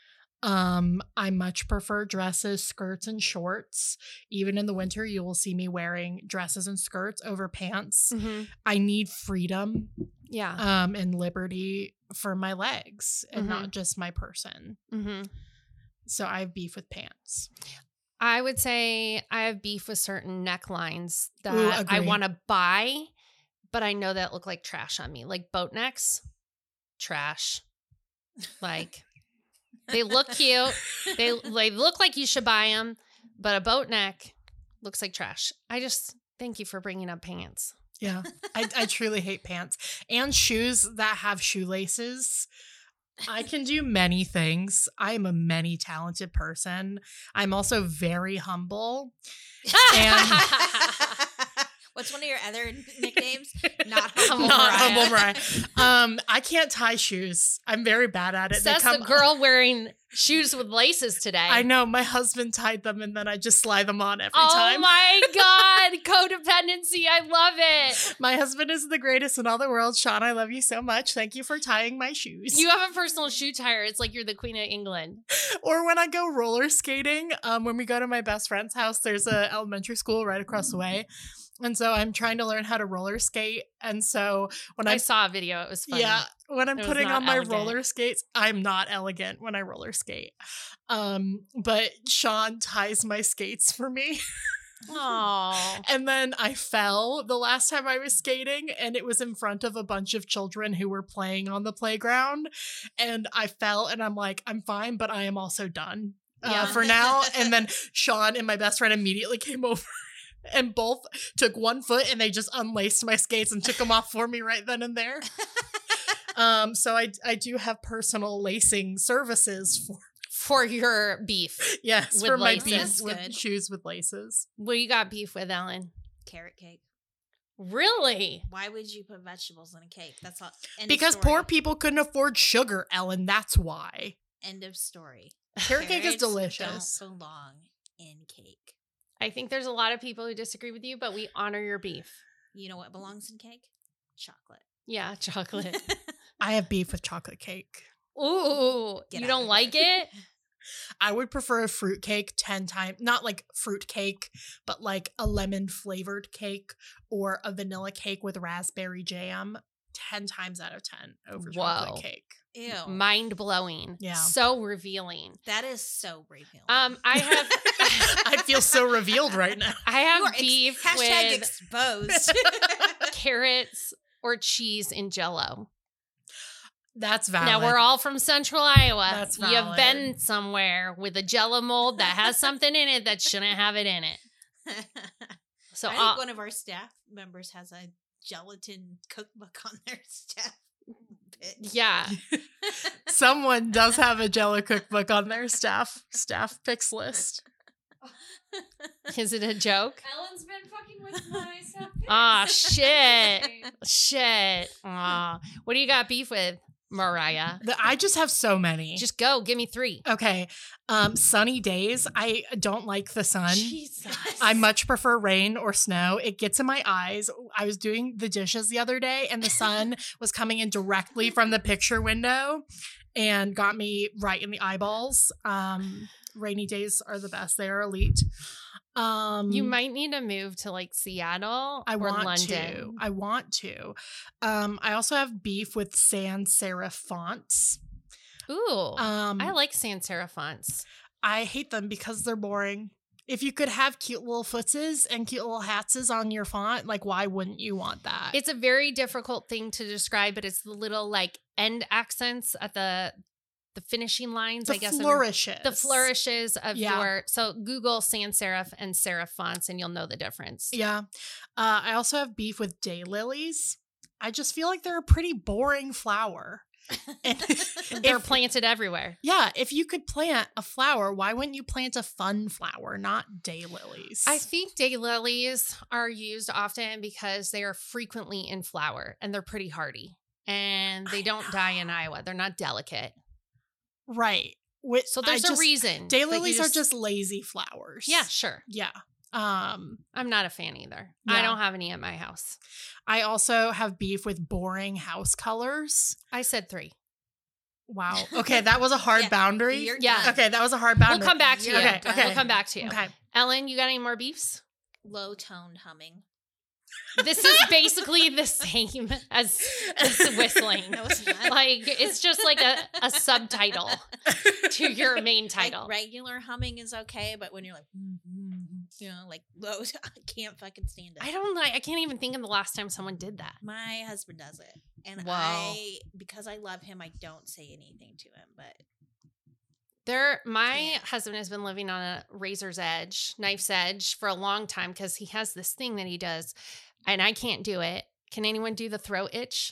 I much prefer dresses, skirts, and shorts. Even in the winter, you will see me wearing dresses and skirts over pants. I need freedom. Yeah. And liberty for my legs and not just my person. So I have beef with pants. I would say I have beef with certain necklines that I want to buy, but I know that look like trash on me. Like boat necks, trash. Like they look cute. They look like you should buy them, but a boat neck looks like trash. I just thank you for bringing up pants. Yeah, I truly hate pants and shoes that have shoelaces. I can do many things. I am a many talented person. I'm also very humble. And what's one of your other nicknames? Not Humble not Mariah. Humble Mariah. I can't tie shoes. I'm very bad at it. Says the girl wearing shoes with laces today. I know. My husband tied them and then I just slide them on every Oh time. my God. Codependency. I love it. My husband is the greatest in all the world. Sean, I love you so much. Thank you for tying my shoes. You have a personal shoe tire. It's like you're the Queen of England. Or when I go roller skating, when we go to my best friend's house, there's a elementary school right across the way. And so I'm trying to learn how to roller skate. And so when I saw a video, it was funny. Yeah, when I'm putting on my elegant. roller skates, I'm not elegant when I roller skate. But Sean ties my skates for me. Oh. And then I fell the last time I was skating, and it was in front of a bunch of children who were playing on the playground. And I fell, and I'm like, I'm fine, but I am also done for now. And then Sean and my best friend immediately came over. And both took one foot and they just unlaced my skates and took them off for me right then and there. So I do have personal lacing services for your beef. Yes, with for laces. my beef with shoes with laces. What you got beef with, Ellen? Carrot cake. Really? Why would you put vegetables in a cake? That's all. Because poor people couldn't afford sugar, Ellen. That's why. End of story. Carrot cake is delicious. Don't belong in cake. I think there's a lot of people who disagree with you, but we honor your beef. You know what belongs in cake? Chocolate. Yeah, chocolate. I have beef with chocolate cake. Ooh, you don't like it? I would prefer a fruit cake 10 times, not like fruit cake, but like a lemon flavored cake or a vanilla cake with raspberry jam 10 times out of 10 over chocolate cake. Ew. Mind blowing. Yeah. So revealing. That is so revealing. I have I feel so revealed right now. I have beef hashtag with exposed. carrots or cheese in Jell-O. That's valid. Now we're all from Central Iowa. That's You've valid. been somewhere with a Jell-O mold that has something in it that shouldn't have it in it. So I think one of our staff members has a gelatin cookbook on their staff page. yeah, Someone does have a Jell-O cookbook on their staff picks list. is it a joke? Ellen's been fucking with my stuff. Ah, shit. Aw. What do you got beef with, Mariah? I just have so many. Just go. Give me 3. Okay. Sunny days. I don't like the sun. Jesus. I much prefer rain or snow. It gets in my eyes. I was doing the dishes the other day and the sun was coming in directly from the picture window and got me right in the eyeballs. Rainy days are the best. They are elite. You might need to move to like Seattle or London. I want to. I also have beef with sans serif fonts. Ooh, I like sans serif fonts. I hate them because they're boring. If you could have cute little footses and cute little hatses on your font, like why wouldn't you want that? It's a very difficult thing to describe, but it's the little like end accents at the finishing lines, the I guess. flourishes. The flourishes of Yeah. your. So Google sans serif and serif fonts, and you'll know the difference. Yeah. I also have beef with daylilies. I just feel like they're a pretty boring flower. And They're if- planted everywhere. Yeah, if you could plant a flower, why wouldn't you plant a fun flower, not daylilies? I think daylilies are used often because they are frequently in flower and they're pretty hardy and they don't die in Iowa. They're not delicate. Right. So there's a reason. that you Daylilies are just lazy flowers. Yeah, sure. Yeah. I'm not a fan either. Yeah. I don't have any at my house. I also have beef with boring house colors. I said 3. Wow. Okay, that was a hard Yeah, boundary. you're Yeah. done. Okay, that was a hard boundary. We'll come back to you. Okay, okay. We'll come back to you. Okay. Ellen, you got any more beefs? Low toned humming. This is basically the same as whistling. No, it's not. Like, it's just like a subtitle to your main title. Like regular humming is okay, but when you're like, like low, I can't fucking stand it. I can't even think of the last time someone did that. My husband does it, and Wow. because I love him, I don't say anything to him. But My Yeah. husband has been living on a knife's edge for a long time because he has this thing that he does, and I can't do it. Can anyone do the throat itch?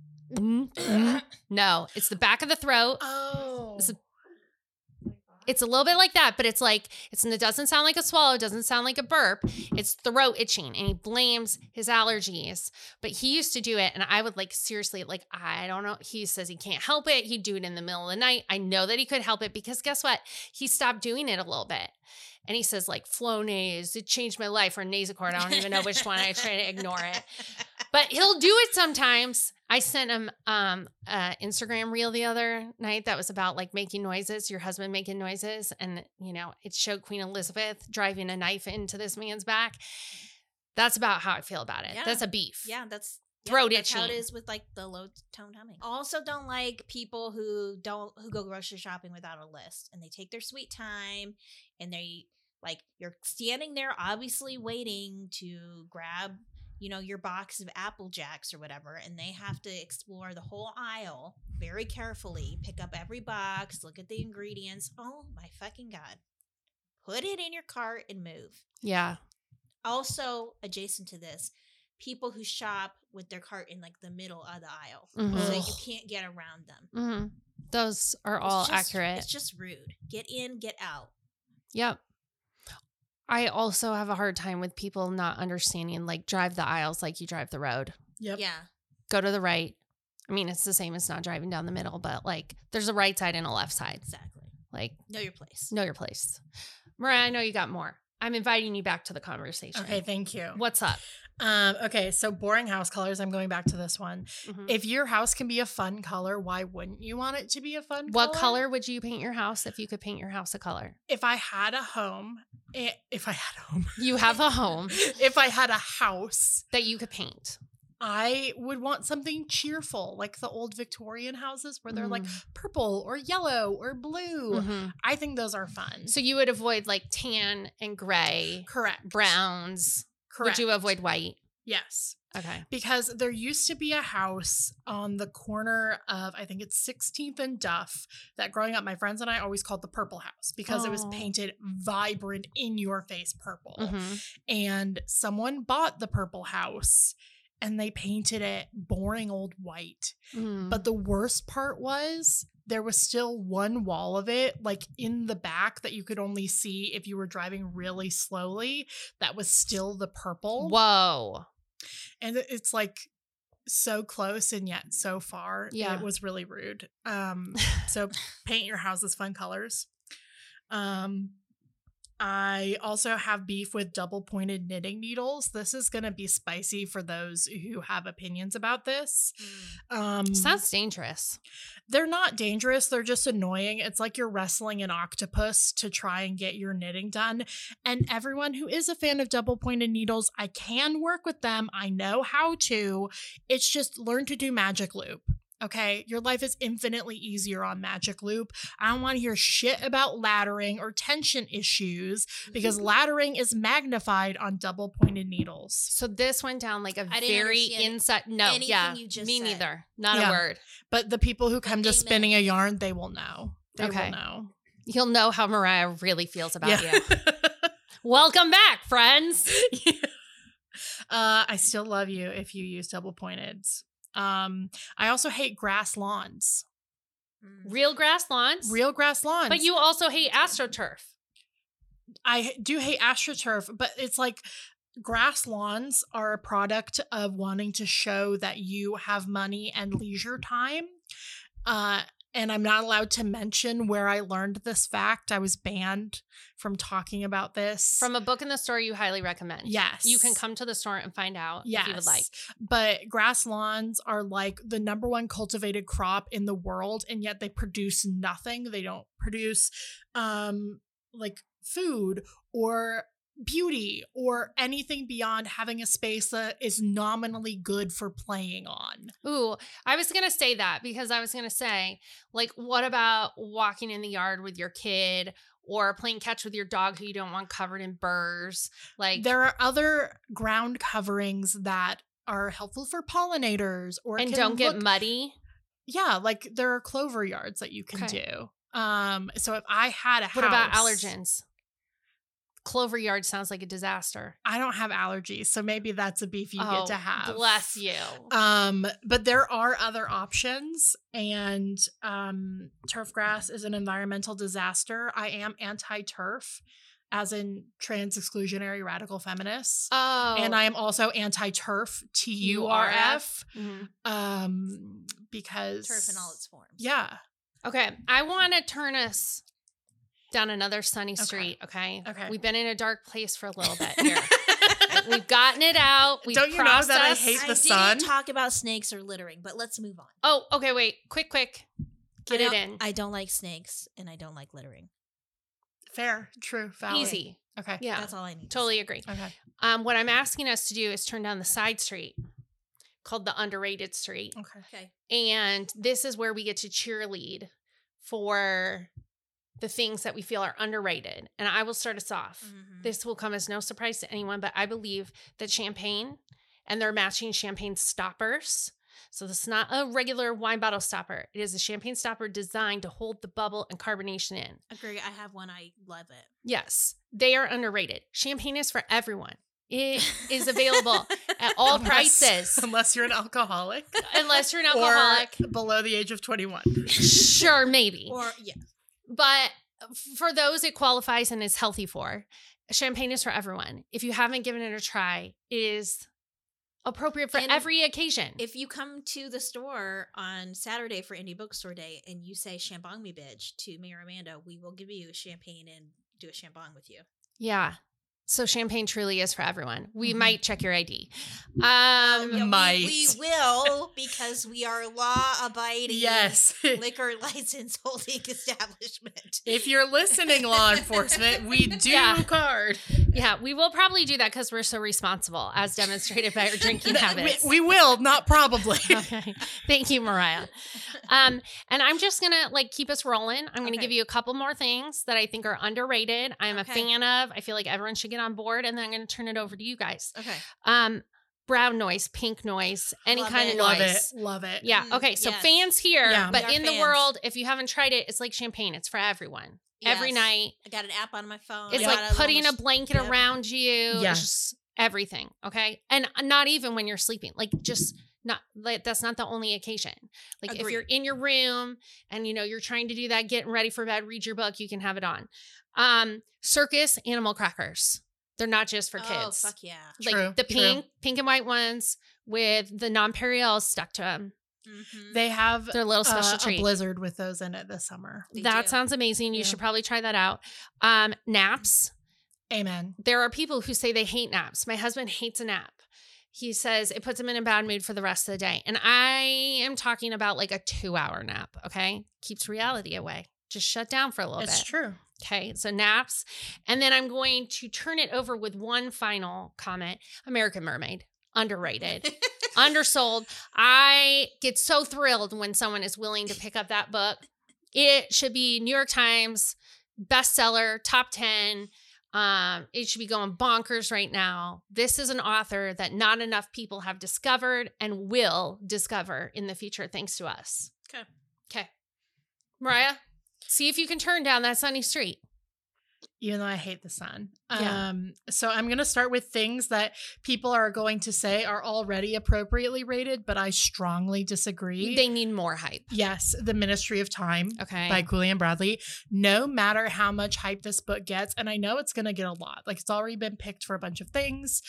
No, it's the back of the throat. Oh. It's a little bit like that, but it doesn't sound like a swallow, it doesn't sound like a burp. It's throat itching, and he blames his allergies. But he used to do it, and I would seriously, I don't know. He says he can't help it. He'd do it in the middle of the night. I know that he could help it because guess what? He stopped doing it a little bit. And he says Flonase, it changed my life, or Nasacort. I don't even know which one. I try to ignore it. But he'll do it sometimes. I sent him an Instagram reel the other night that was about making noises, your husband making noises. And, it showed Queen Elizabeth driving a knife into this man's back. That's about how I feel about it. Yeah. That's a beef. yeah, that's Throat that's how it itching. is with the low tone humming. Also, don't like people who go grocery shopping without a list, and they take their sweet time, and they you're standing there obviously waiting to grab your box of Apple Jacks or whatever, and they have to explore the whole aisle very carefully, pick up every box, look at the ingredients. Oh my fucking God. Put it in your cart and move. Yeah. Also, adjacent to this, people who shop with their cart in the middle of the aisle. Mhm. So you can't get around them. Mm-hmm. Those are It's all just- accurate. It's just rude. Get in, get out. Yep. I also have a hard time with people not understanding, drive the aisles like you drive the road. Yep. Yeah. Go to the right. I mean, it's the same as not driving down the middle, but there's a right side and a left side. Exactly. Know your place. Know your place. Mariah, I know you got more. I'm inviting you back to the conversation. Okay, thank you. What's up? Okay, so boring house colors. I'm going back to this one. Mhm. If your house can be a fun color, why wouldn't you want it to be a fun color? What color would you paint your house if you could paint your house a color? If I had a home, if I You have a home if I had a house, that you could paint. I would want something cheerful, like the old Victorian houses where they're Mhm. purple or yellow or blue. Mhm. I think those are fun. So you would avoid tan and gray, Correct. browns. Correct. Would you avoid white? Yes. Okay. Because there used to be a house on the corner of, I think it's 16th and Duff, that growing up, my friends and I always called the Purple House because it was Oh. painted vibrant, in your face purple. Mhm. And someone bought the Purple House and they painted it boring old white. Mm. But the worst part was there was still one wall of it, like in the back, that you could only see if you were driving really slowly. That was still the purple. Whoa. And it's like so close and yet so far. Yeah. It was really rude. So paint your houses fun colors. I also have beef with double pointed knitting needles. This is going to be spicy for those who have opinions about this. Sounds dangerous. They're not dangerous. They're just annoying. It's like you're wrestling an octopus to try and get your knitting done. And everyone who is a fan of double pointed needles, I can work with them. I know how to. It's just learn to do magic loop. Okay, your life is infinitely easier on Magic Loop. I don't want to hear shit about laddering or tension issues because laddering is magnified on double pointed needles. So this went down like a I didn't very understand inside. No, anything yeah, you just me said. neither. Not Yeah. a word. But the people who come to Amen. spinning a yarn, they will know. They Okay. will know. You'll know how Mariah really feels about Yeah. you. Welcome back, friends. I still love you if you use double pointeds. I also hate grass lawns. Real grass lawns. Real grass lawns. But you also hate AstroTurf. I do hate AstroTurf, but it's like grass lawns are a product of wanting to show that you have money and leisure time. And I'm not allowed to mention where I learned this fact. I was banned from talking about this. From a book in the store you highly recommend. Yes. You can come to the store and find out if you would like. But grass lawns are like the number one cultivated crop in the world, and yet they produce nothing. They don't produce like food or beauty or anything beyond having a space that is nominally good for playing on. Ooh, I was going to say that because I was going to say, like, what about walking in the yard with your kid or playing catch with your dog who you don't want covered in burrs? Like, There are other ground coverings that are helpful for pollinators or and can don't get look- muddy. Yeah, like there are clover yards that you can Okay. do. So if I had a house, What about allergens? Clover yard sounds like a disaster. I don't have allergies, so maybe that's a beef you get to have. Bless you. But there are other options, and turf grass is an environmental disaster. I am anti-turf, as in trans exclusionary radical feminists. Oh. And I am also anti-turf, TURF, Mhm. because Turf in all its forms. Yeah. Okay, I want to turn us down another sunny street, okay? Okay. We've been in a dark place for a little bit here. We've gotten it out. We've Don't you know that I processed- hate the I sun? didn't talk about snakes or littering, but let's move on. Oh, okay, wait. Quick. Get it in. I don't like snakes and I don't like littering. Fair, true, valid. Easy. Okay. Yeah, That's all I need. totally agree. Okay. What I'm asking us to do is turn down the side street called the underrated street. Okay. Okay. And this is where we get to cheerlead for the things that we feel are underrated. And I will start us off. Mhm. This will come as no surprise to anyone, but I believe that champagne and their matching champagne stoppers. So this is not a regular wine bottle stopper. It is a champagne stopper designed to hold the bubble and carbonation in. Agree. I have one. I love it. Yes, they are underrated. Champagne is for everyone. It is available at all prices. Unless you're an alcoholic. Unless you're an alcoholic. Or below the age of 21. Sure, maybe. Or yeah. But for those it qualifies and is healthy for, champagne is for everyone. If you haven't given it a try, it is appropriate for And every occasion. If you come to the store on Saturday for Indie Bookstore Day and you say "Shambong me, bitch" to me or Amanda, we will give you a champagne and do a shambong with you. Yeah. So champagne truly is for everyone. We Mhm. might check your ID. Yeah, Might. we will because we are law-abiding Yes. liquor license holding establishment. If you're listening, law enforcement, we do Yeah. card. Yeah, we will probably do that because we're so responsible, as demonstrated by our drinking habits. We will, not probably. Okay. Thank you, Mariah. And I'm just going to keep us rolling. I'm going to Okay. give you a couple more things that I think are underrated. I'm a Okay. fan of. I feel like everyone should get on board. And then I'm going to turn it over to you guys. Okay. brown noise, pink noise, any Love kind it. of Love noise. it. Love it. Yeah. Mm, Okay. So yes. fans here, Yeah. but We are in the fans. world, if you haven't tried it, it's like champagne. It's for everyone. Every Yes. night. I got an app on my phone. It's I like got putting a little blanket Yep. around you. Yes. It's just everything. Okay. And not even when you're sleeping. Like just not like that's not the only occasion. Like if Agreed. you're in your room and you're trying to do that, getting ready for bed, read your book, you can have it on. Circus animal crackers. They're not just for kids. Oh, fuck yeah. Like True, the true. pink and white ones with the nonpareils stuck to them. Mm-hmm. They have They're a little special a treat. blizzard with those in it this summer. They That do. sounds amazing. You Yeah. should probably try that out. Naps. Amen. There are people who say they hate naps. My husband hates a nap. He says it puts him in a bad mood for the rest of the day. And I am talking about like a 2-hour nap. Okay. Keeps reality away. Just shut down for a little It's bit. true. Okay. So naps. And then I'm going to turn it over with one final comment. American Mermaid. Underrated. Undersold. I get so thrilled when someone is willing to pick up that book. It should be New York Times bestseller, top 10. It should be going bonkers right now. This is an author that not enough people have discovered and will discover in the future thanks to us. Okay. Okay. Mariah, see if you can turn down that sunny street. Even though I hate the sun. Yeah. So I'm going to start with things that people are going to say are already appropriately rated, but I strongly disagree. They need more hype. Yes, The Ministry of Time Okay. by Julian Bradley. No matter how much hype this book gets, and I know it's going to get a lot. Like it's already been picked for a bunch of things.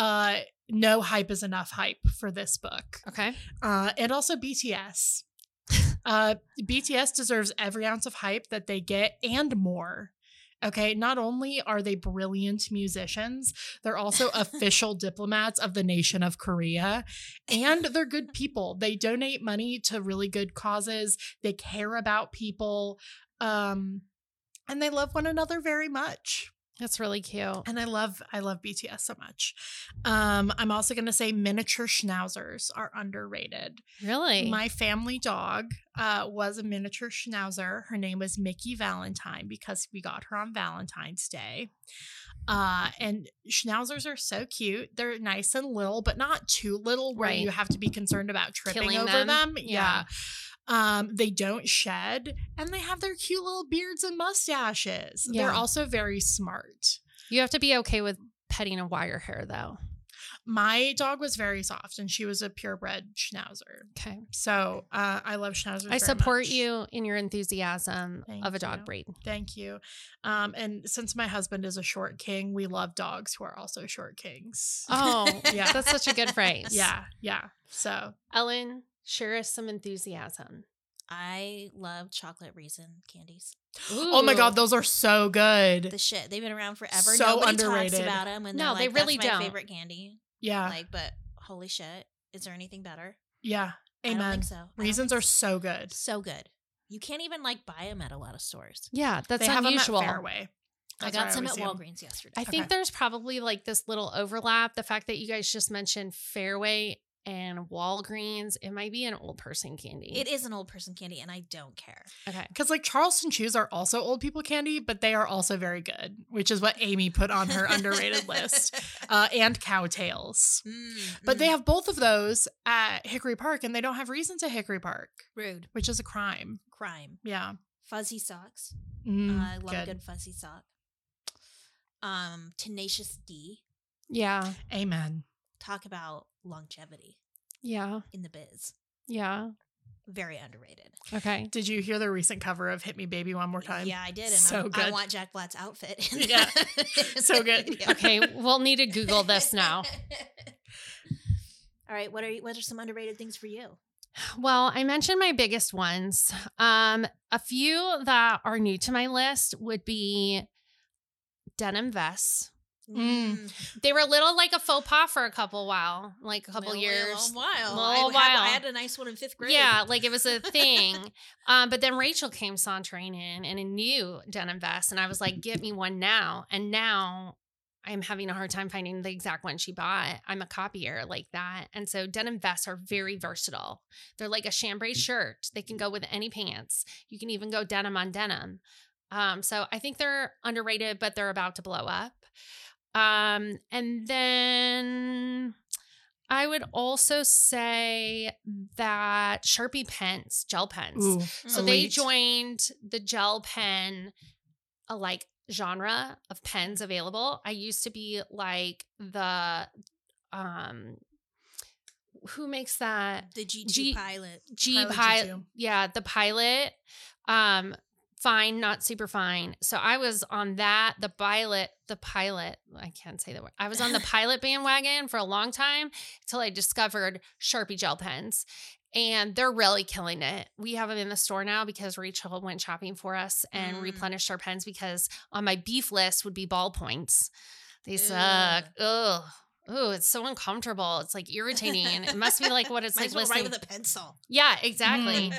No hype is enough hype for this book. Okay. And also BTS. BTS deserves every ounce of hype that they get and more. Okay, not only are they brilliant musicians, they're also official diplomats of the nation of Korea, and they're good people. They donate money to really good causes. They care about people, and they love one another very much. That's really cute. And I love BTS so much. I'm also going to say miniature schnauzers are underrated. Really? My family dog was a miniature schnauzer. Her name was Mickey Valentine because we got her on Valentine's Day. And schnauzers are so cute. They're nice and little, but not too little where Right. you have to be concerned about tripping Killing over them? them. Yeah. They don't shed, and they have their cute little beards and mustaches. Yeah. They're also very smart. You have to be okay with petting a wire hair, though. My dog was very soft, and she was a purebred schnauzer. Okay. So I love schnauzers. I very support much. you in your enthusiasm Thank of a dog you. breed. Thank you. And since my husband is a short king, we love dogs who are also short kings. Oh, Yeah. That's such a good phrase. Yeah. So Ellen, share us some enthusiasm. I love chocolate raisin candies. oh my God, those are so good. The shit. They've been around forever. So Nobody underrated. talks about them. And No, they're they like, really that's my don't. favorite candy. Yeah. Like, but holy shit. Is there anything better? Yeah. I don't Amen. think so. I don't Raisins think are so good. so good. You can't even like buy them at a lot of stores. Yeah, that's They have unusual. them at Fairway. I That's got where some at always see 'em. Walgreens yesterday. I think Okay. there's probably like this little overlap. The fact that you guys just mentioned Fairway and Walgreens, it might be an old person candy. It is an old person candy, and I don't care. Okay. Because like Charleston Chews are also old people candy, but they are also very good, which is what Amy put on her underrated list. And Cowtails. But they have both of those at Hickory Park, and they don't have reasons at Hickory Park, rude which is a crime. crime. Yeah. Fuzzy socks. Mm, I love a good. good fuzzy sock. Tenacious D. Yeah. Amen. Talk about longevity Yeah. in the biz. Yeah. Very underrated. Okay. Did you hear the recent cover of Hit Me Baby One More Time? Yeah, I did. And So I good. want Jack Black's outfit. in Yeah. that So good. video. Okay. We'll need to Google this now. All right. What are some underrated things for you? Well, I mentioned my biggest ones. A few that are new to my list would be denim vests. They were a little like a faux pas for a couple years. A while. Little while. I had a nice one in 5th grade. Yeah, like it was a thing. But then Rachel came sauntering in a new denim vest, and I was like, get me one now. And now I'm having a hard time finding the exact one she bought. I'm a copier like that. And so denim vests are very versatile. They're like a chambray shirt. They can go with any pants. You can even go denim on denim. So I think they're underrated, but they're about to blow up. And then I would also say that Sharpie pens, gel pens. Ooh, So they elite. joined the gel pen like genre of pens available. I used to be like the who makes that? The G2 G- Pilot. Pilot Pilot. G2. Yeah, the Pilot. Fine, not super fine. So I was on that, the pilot, I can't say the word. I was on the Pilot bandwagon for a long time until I discovered Sharpie gel pens. And they're really killing it. We have them in the store now because Rachel went shopping for us and replenished our pens because on my beef list would be ballpoints. They suck. Ugh. Oh, it's so uncomfortable. It's like irritating. And it must be like what it's Might like as well listening. write with a pencil. Yeah, exactly.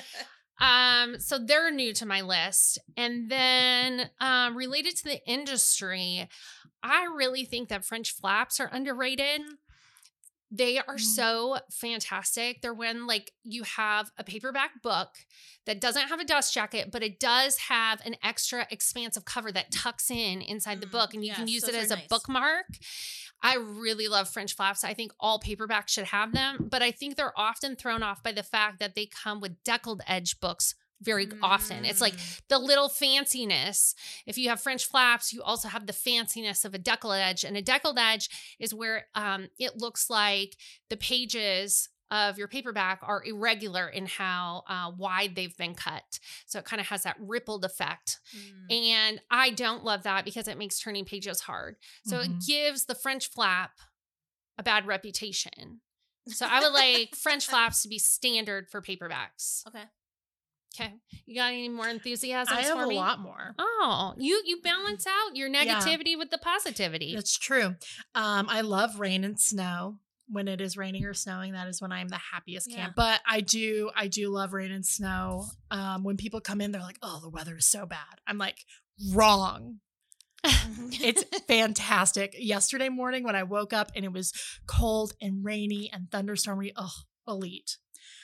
So they're new to my list. And then related to the industry, I really think that French flaps are underrated. They are so fantastic. They're when like you have a paperback book that doesn't have a dust jacket, but it does have an extra expansive cover that tucks in inside the book and you can Yes, use it those as are a nice. bookmark. I really love French flaps. I think all paperbacks should have them, but I think they're often thrown off by the fact that they come with deckled edge books very often. It's like the little fanciness. If you have French flaps, you also have the fanciness of a deckled edge. And a deckled edge is where it looks like the pages of your paperback are irregular in how wide they've been cut. So it kind of has that rippled effect. And I don't love that because it makes turning pages hard. So it gives the French flap a bad reputation. So I would like French flaps to be standard for paperbacks. Okay. You got any more enthusiasm I have for a me? lot more. Oh, you balance out your negativity with the positivity. That's true. I love rain and snow. When it is raining or snowing, that is when I'm the happiest camp. But I do love rain and snow. When people come in, they're like, "Oh, the weather is so bad." I'm like, wrong. It's fantastic. Yesterday morning when I woke up and it was cold and rainy and thunderstormy, elite.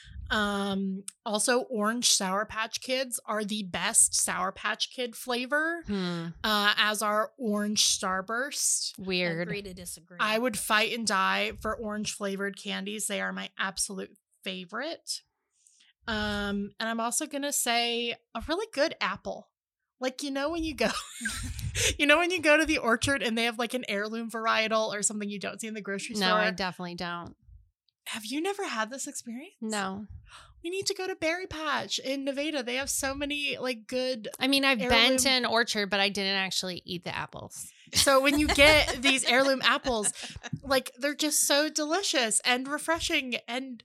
Also, orange Sour Patch Kids are the best Sour Patch Kid flavor, as are orange Starburst. Weird. Agree to disagree. I would fight and die for orange flavored candies. They are my absolute favorite. And I'm also gonna say a really good apple. Like, when you go to the orchard and they have like an heirloom varietal or something you don't see in the grocery store. No, I definitely don't. Have you never had this experience? No. We need to go to Berry Patch in Nevada. They have so many like good. I mean, I've been heirloom- to an orchard, but I didn't actually eat the apples. So when you get these heirloom apples, like they're just so delicious and refreshing. And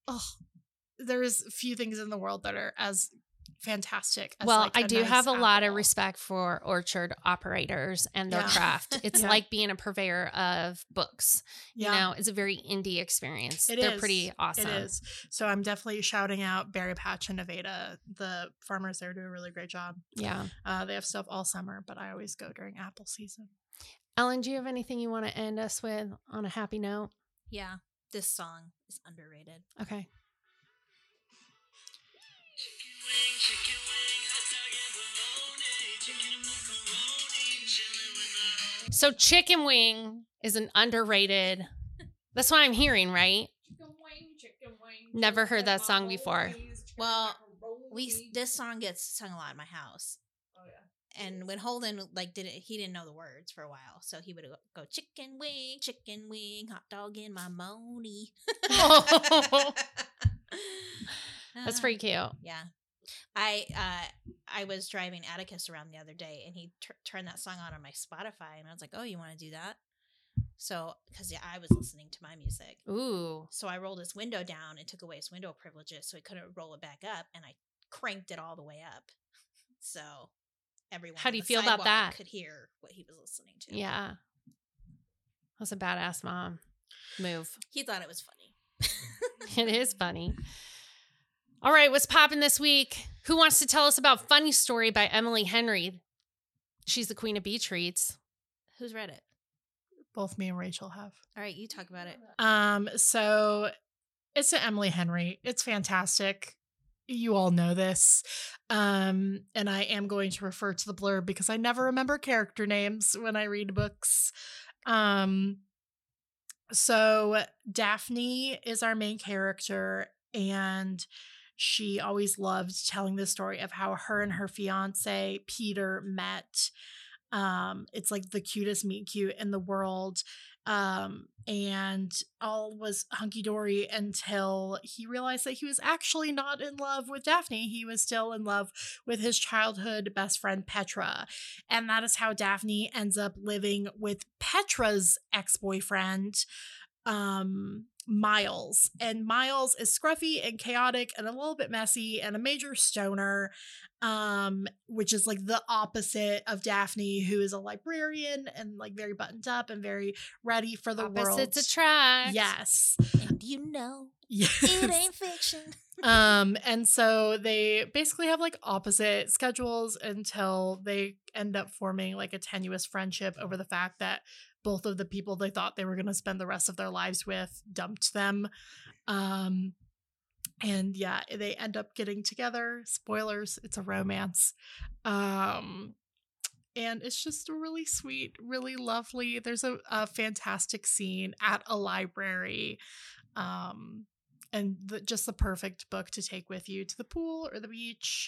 there's few things in the world that are as fantastic as Well, like, I a do nice have a lot of apple. respect for orchard operators and their Yeah. craft. It's Yeah. like being a purveyor of books. Yeah. It's a very indie experience. It They're is. pretty awesome. It is. So I'm definitely shouting out Berry Patch in Nevada. The farmers there do a really great job. Yeah. They have stuff all summer, but I always go during apple season. Ellen, do you have anything you want to end us with on a happy note? Yeah, this song is underrated. Okay. So chicken wing is an underrated. That's what I'm hearing, right? Never heard that song before. Well, this song gets sung a lot in my house. And when Holden he didn't know the words for a while, so he would go chicken wing, hot dog in my money. That's pretty cute. Yeah, I was driving Atticus around the other day, and he turned that song on my Spotify, and I was like, "Oh, you want to do that?" So, because I was listening to my music, Ooh. so I rolled his window down and took away his window privileges, so he couldn't roll it back up, and I cranked it all the way up, so everyone. How on do you the feel about sidewalk that? Could hear what he was listening to. Yeah. That's a badass mom move. He thought it was funny. It is funny. All right, what's popping this week? Who wants to tell us about Funny Story by Emily Henry? She's the queen of beach reads. Who's read it? Both me and Rachel have. All right, you talk about it. So it's an Emily Henry. It's fantastic. You all know this. And I am going to refer to the blurb because I never remember character names when I read books. So Daphne is our main character, and she always loved telling the story of how her and her fiance Peter met. It's like the cutest meet cute in the world. And all was hunky-dory until he realized that he was actually not in love with Daphne. He was still in love with his childhood best friend Petra. And that is how Daphne ends up living with Petra's ex-boyfriend, Miles. And Miles is scruffy and chaotic and a little bit messy and a major stoner, which is like the opposite of Daphne, who is a librarian and like very buttoned up and very ready for the world. Opposites attract. Yes. And you know, Yes. it ain't fiction. And so they basically have like opposite schedules until they end up forming like a tenuous friendship over the fact that both of the people they thought they were going to spend the rest of their lives with dumped them. And yeah, they end up getting together. Spoilers, it's a romance. And it's just really sweet, really lovely. There's a fantastic scene at a library. And just the perfect book to take with you to the pool or the beach,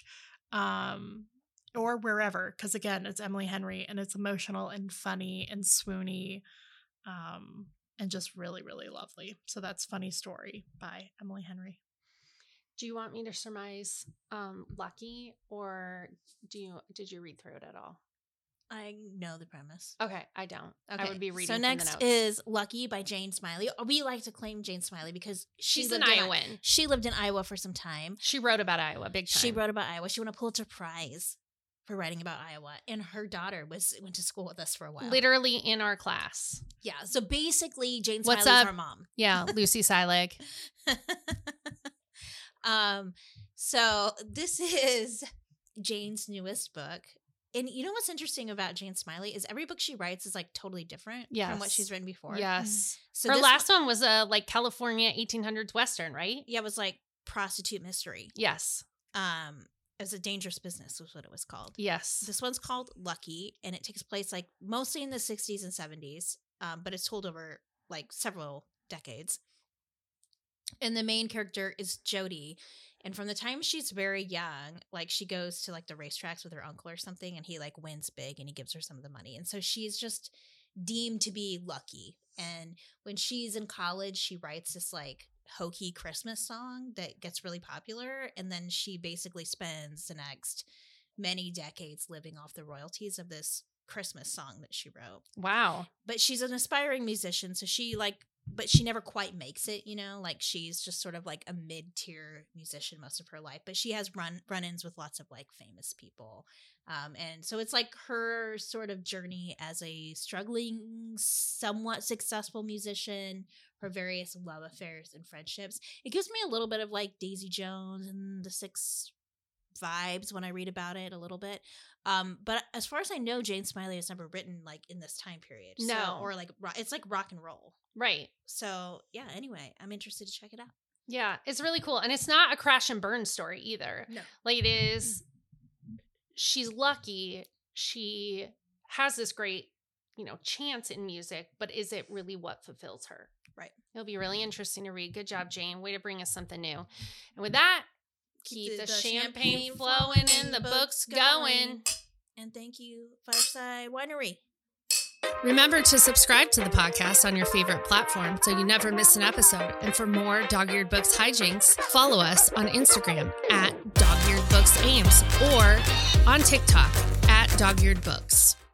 or wherever. Because again, it's Emily Henry, and it's emotional and funny and swoony, and just really, really lovely. So that's Funny Story by Emily Henry. Do you want me to surmise Lucky, or did you read through it at all? I know the premise. Okay, I don't. Okay. I would be reading So from the next notes. is Lucky by Jane Smiley. We like to claim Jane Smiley because She's an lived in Iowan. She lived in Iowa for some time. She wrote about Iowa big time. She wrote about Iowa. She won a Pulitzer Prize for writing about Iowa, and her daughter went to school with us for a while. literally in our class. Yeah. So basically, Jane What's Smiley's up? her mom. Yeah, Lucy Sileg. So this is Jane's newest book. And you know what's interesting about Jane Smiley is every book she writes is like totally different from what Yes. she's written before. Yes. So Her this last one was a like California 1800s Western, right? yeah, it was like Prostitute Mystery. Yes. It was A Dangerous Business was what it was called. Yes. This one's called Lucky, and it takes place like mostly in the 60s and 70s, but it's told over like several decades. And the main character is Jody. And from the time she's very young, like she goes to like the racetracks with her uncle or something, and he like wins big and he gives her some of the money. And so she's just deemed to be lucky. And when she's in college, she writes this like hokey Christmas song that gets really popular. And then she basically spends the next many decades living off the royalties of this Christmas song that she wrote. Wow. But she's an aspiring musician, so but she never quite makes it, you know, like she's just sort of like a mid-tier musician most of her life, but she has run-ins with lots of like famous people. And so it's like her sort of journey as a struggling, somewhat successful musician, her various love affairs and friendships. It gives me a little bit of like Daisy Jones and the Six vibes when I read about it a little bit. But as far as I know, Jane Smiley has never written like in this time period. No. So, or like it's like rock and roll. Right. So yeah, anyway, I'm interested to check it out. Yeah, it's really cool. And it's not a crash and burn story either. No. Like it is, she's lucky. She has this great, chance in music, but is it really what fulfills her? Right. It'll be really interesting to read. Good job, Jane. Way to bring us something new. And with that, keep the champagne flowing and the books going. And thank you, Fireside Winery. Remember to subscribe to the podcast on your favorite platform so you never miss an episode. And for more Dog-Eared Books hijinks, follow us on Instagram at Dog-Eared Books Ames or on TikTok at Dog-Eared Books.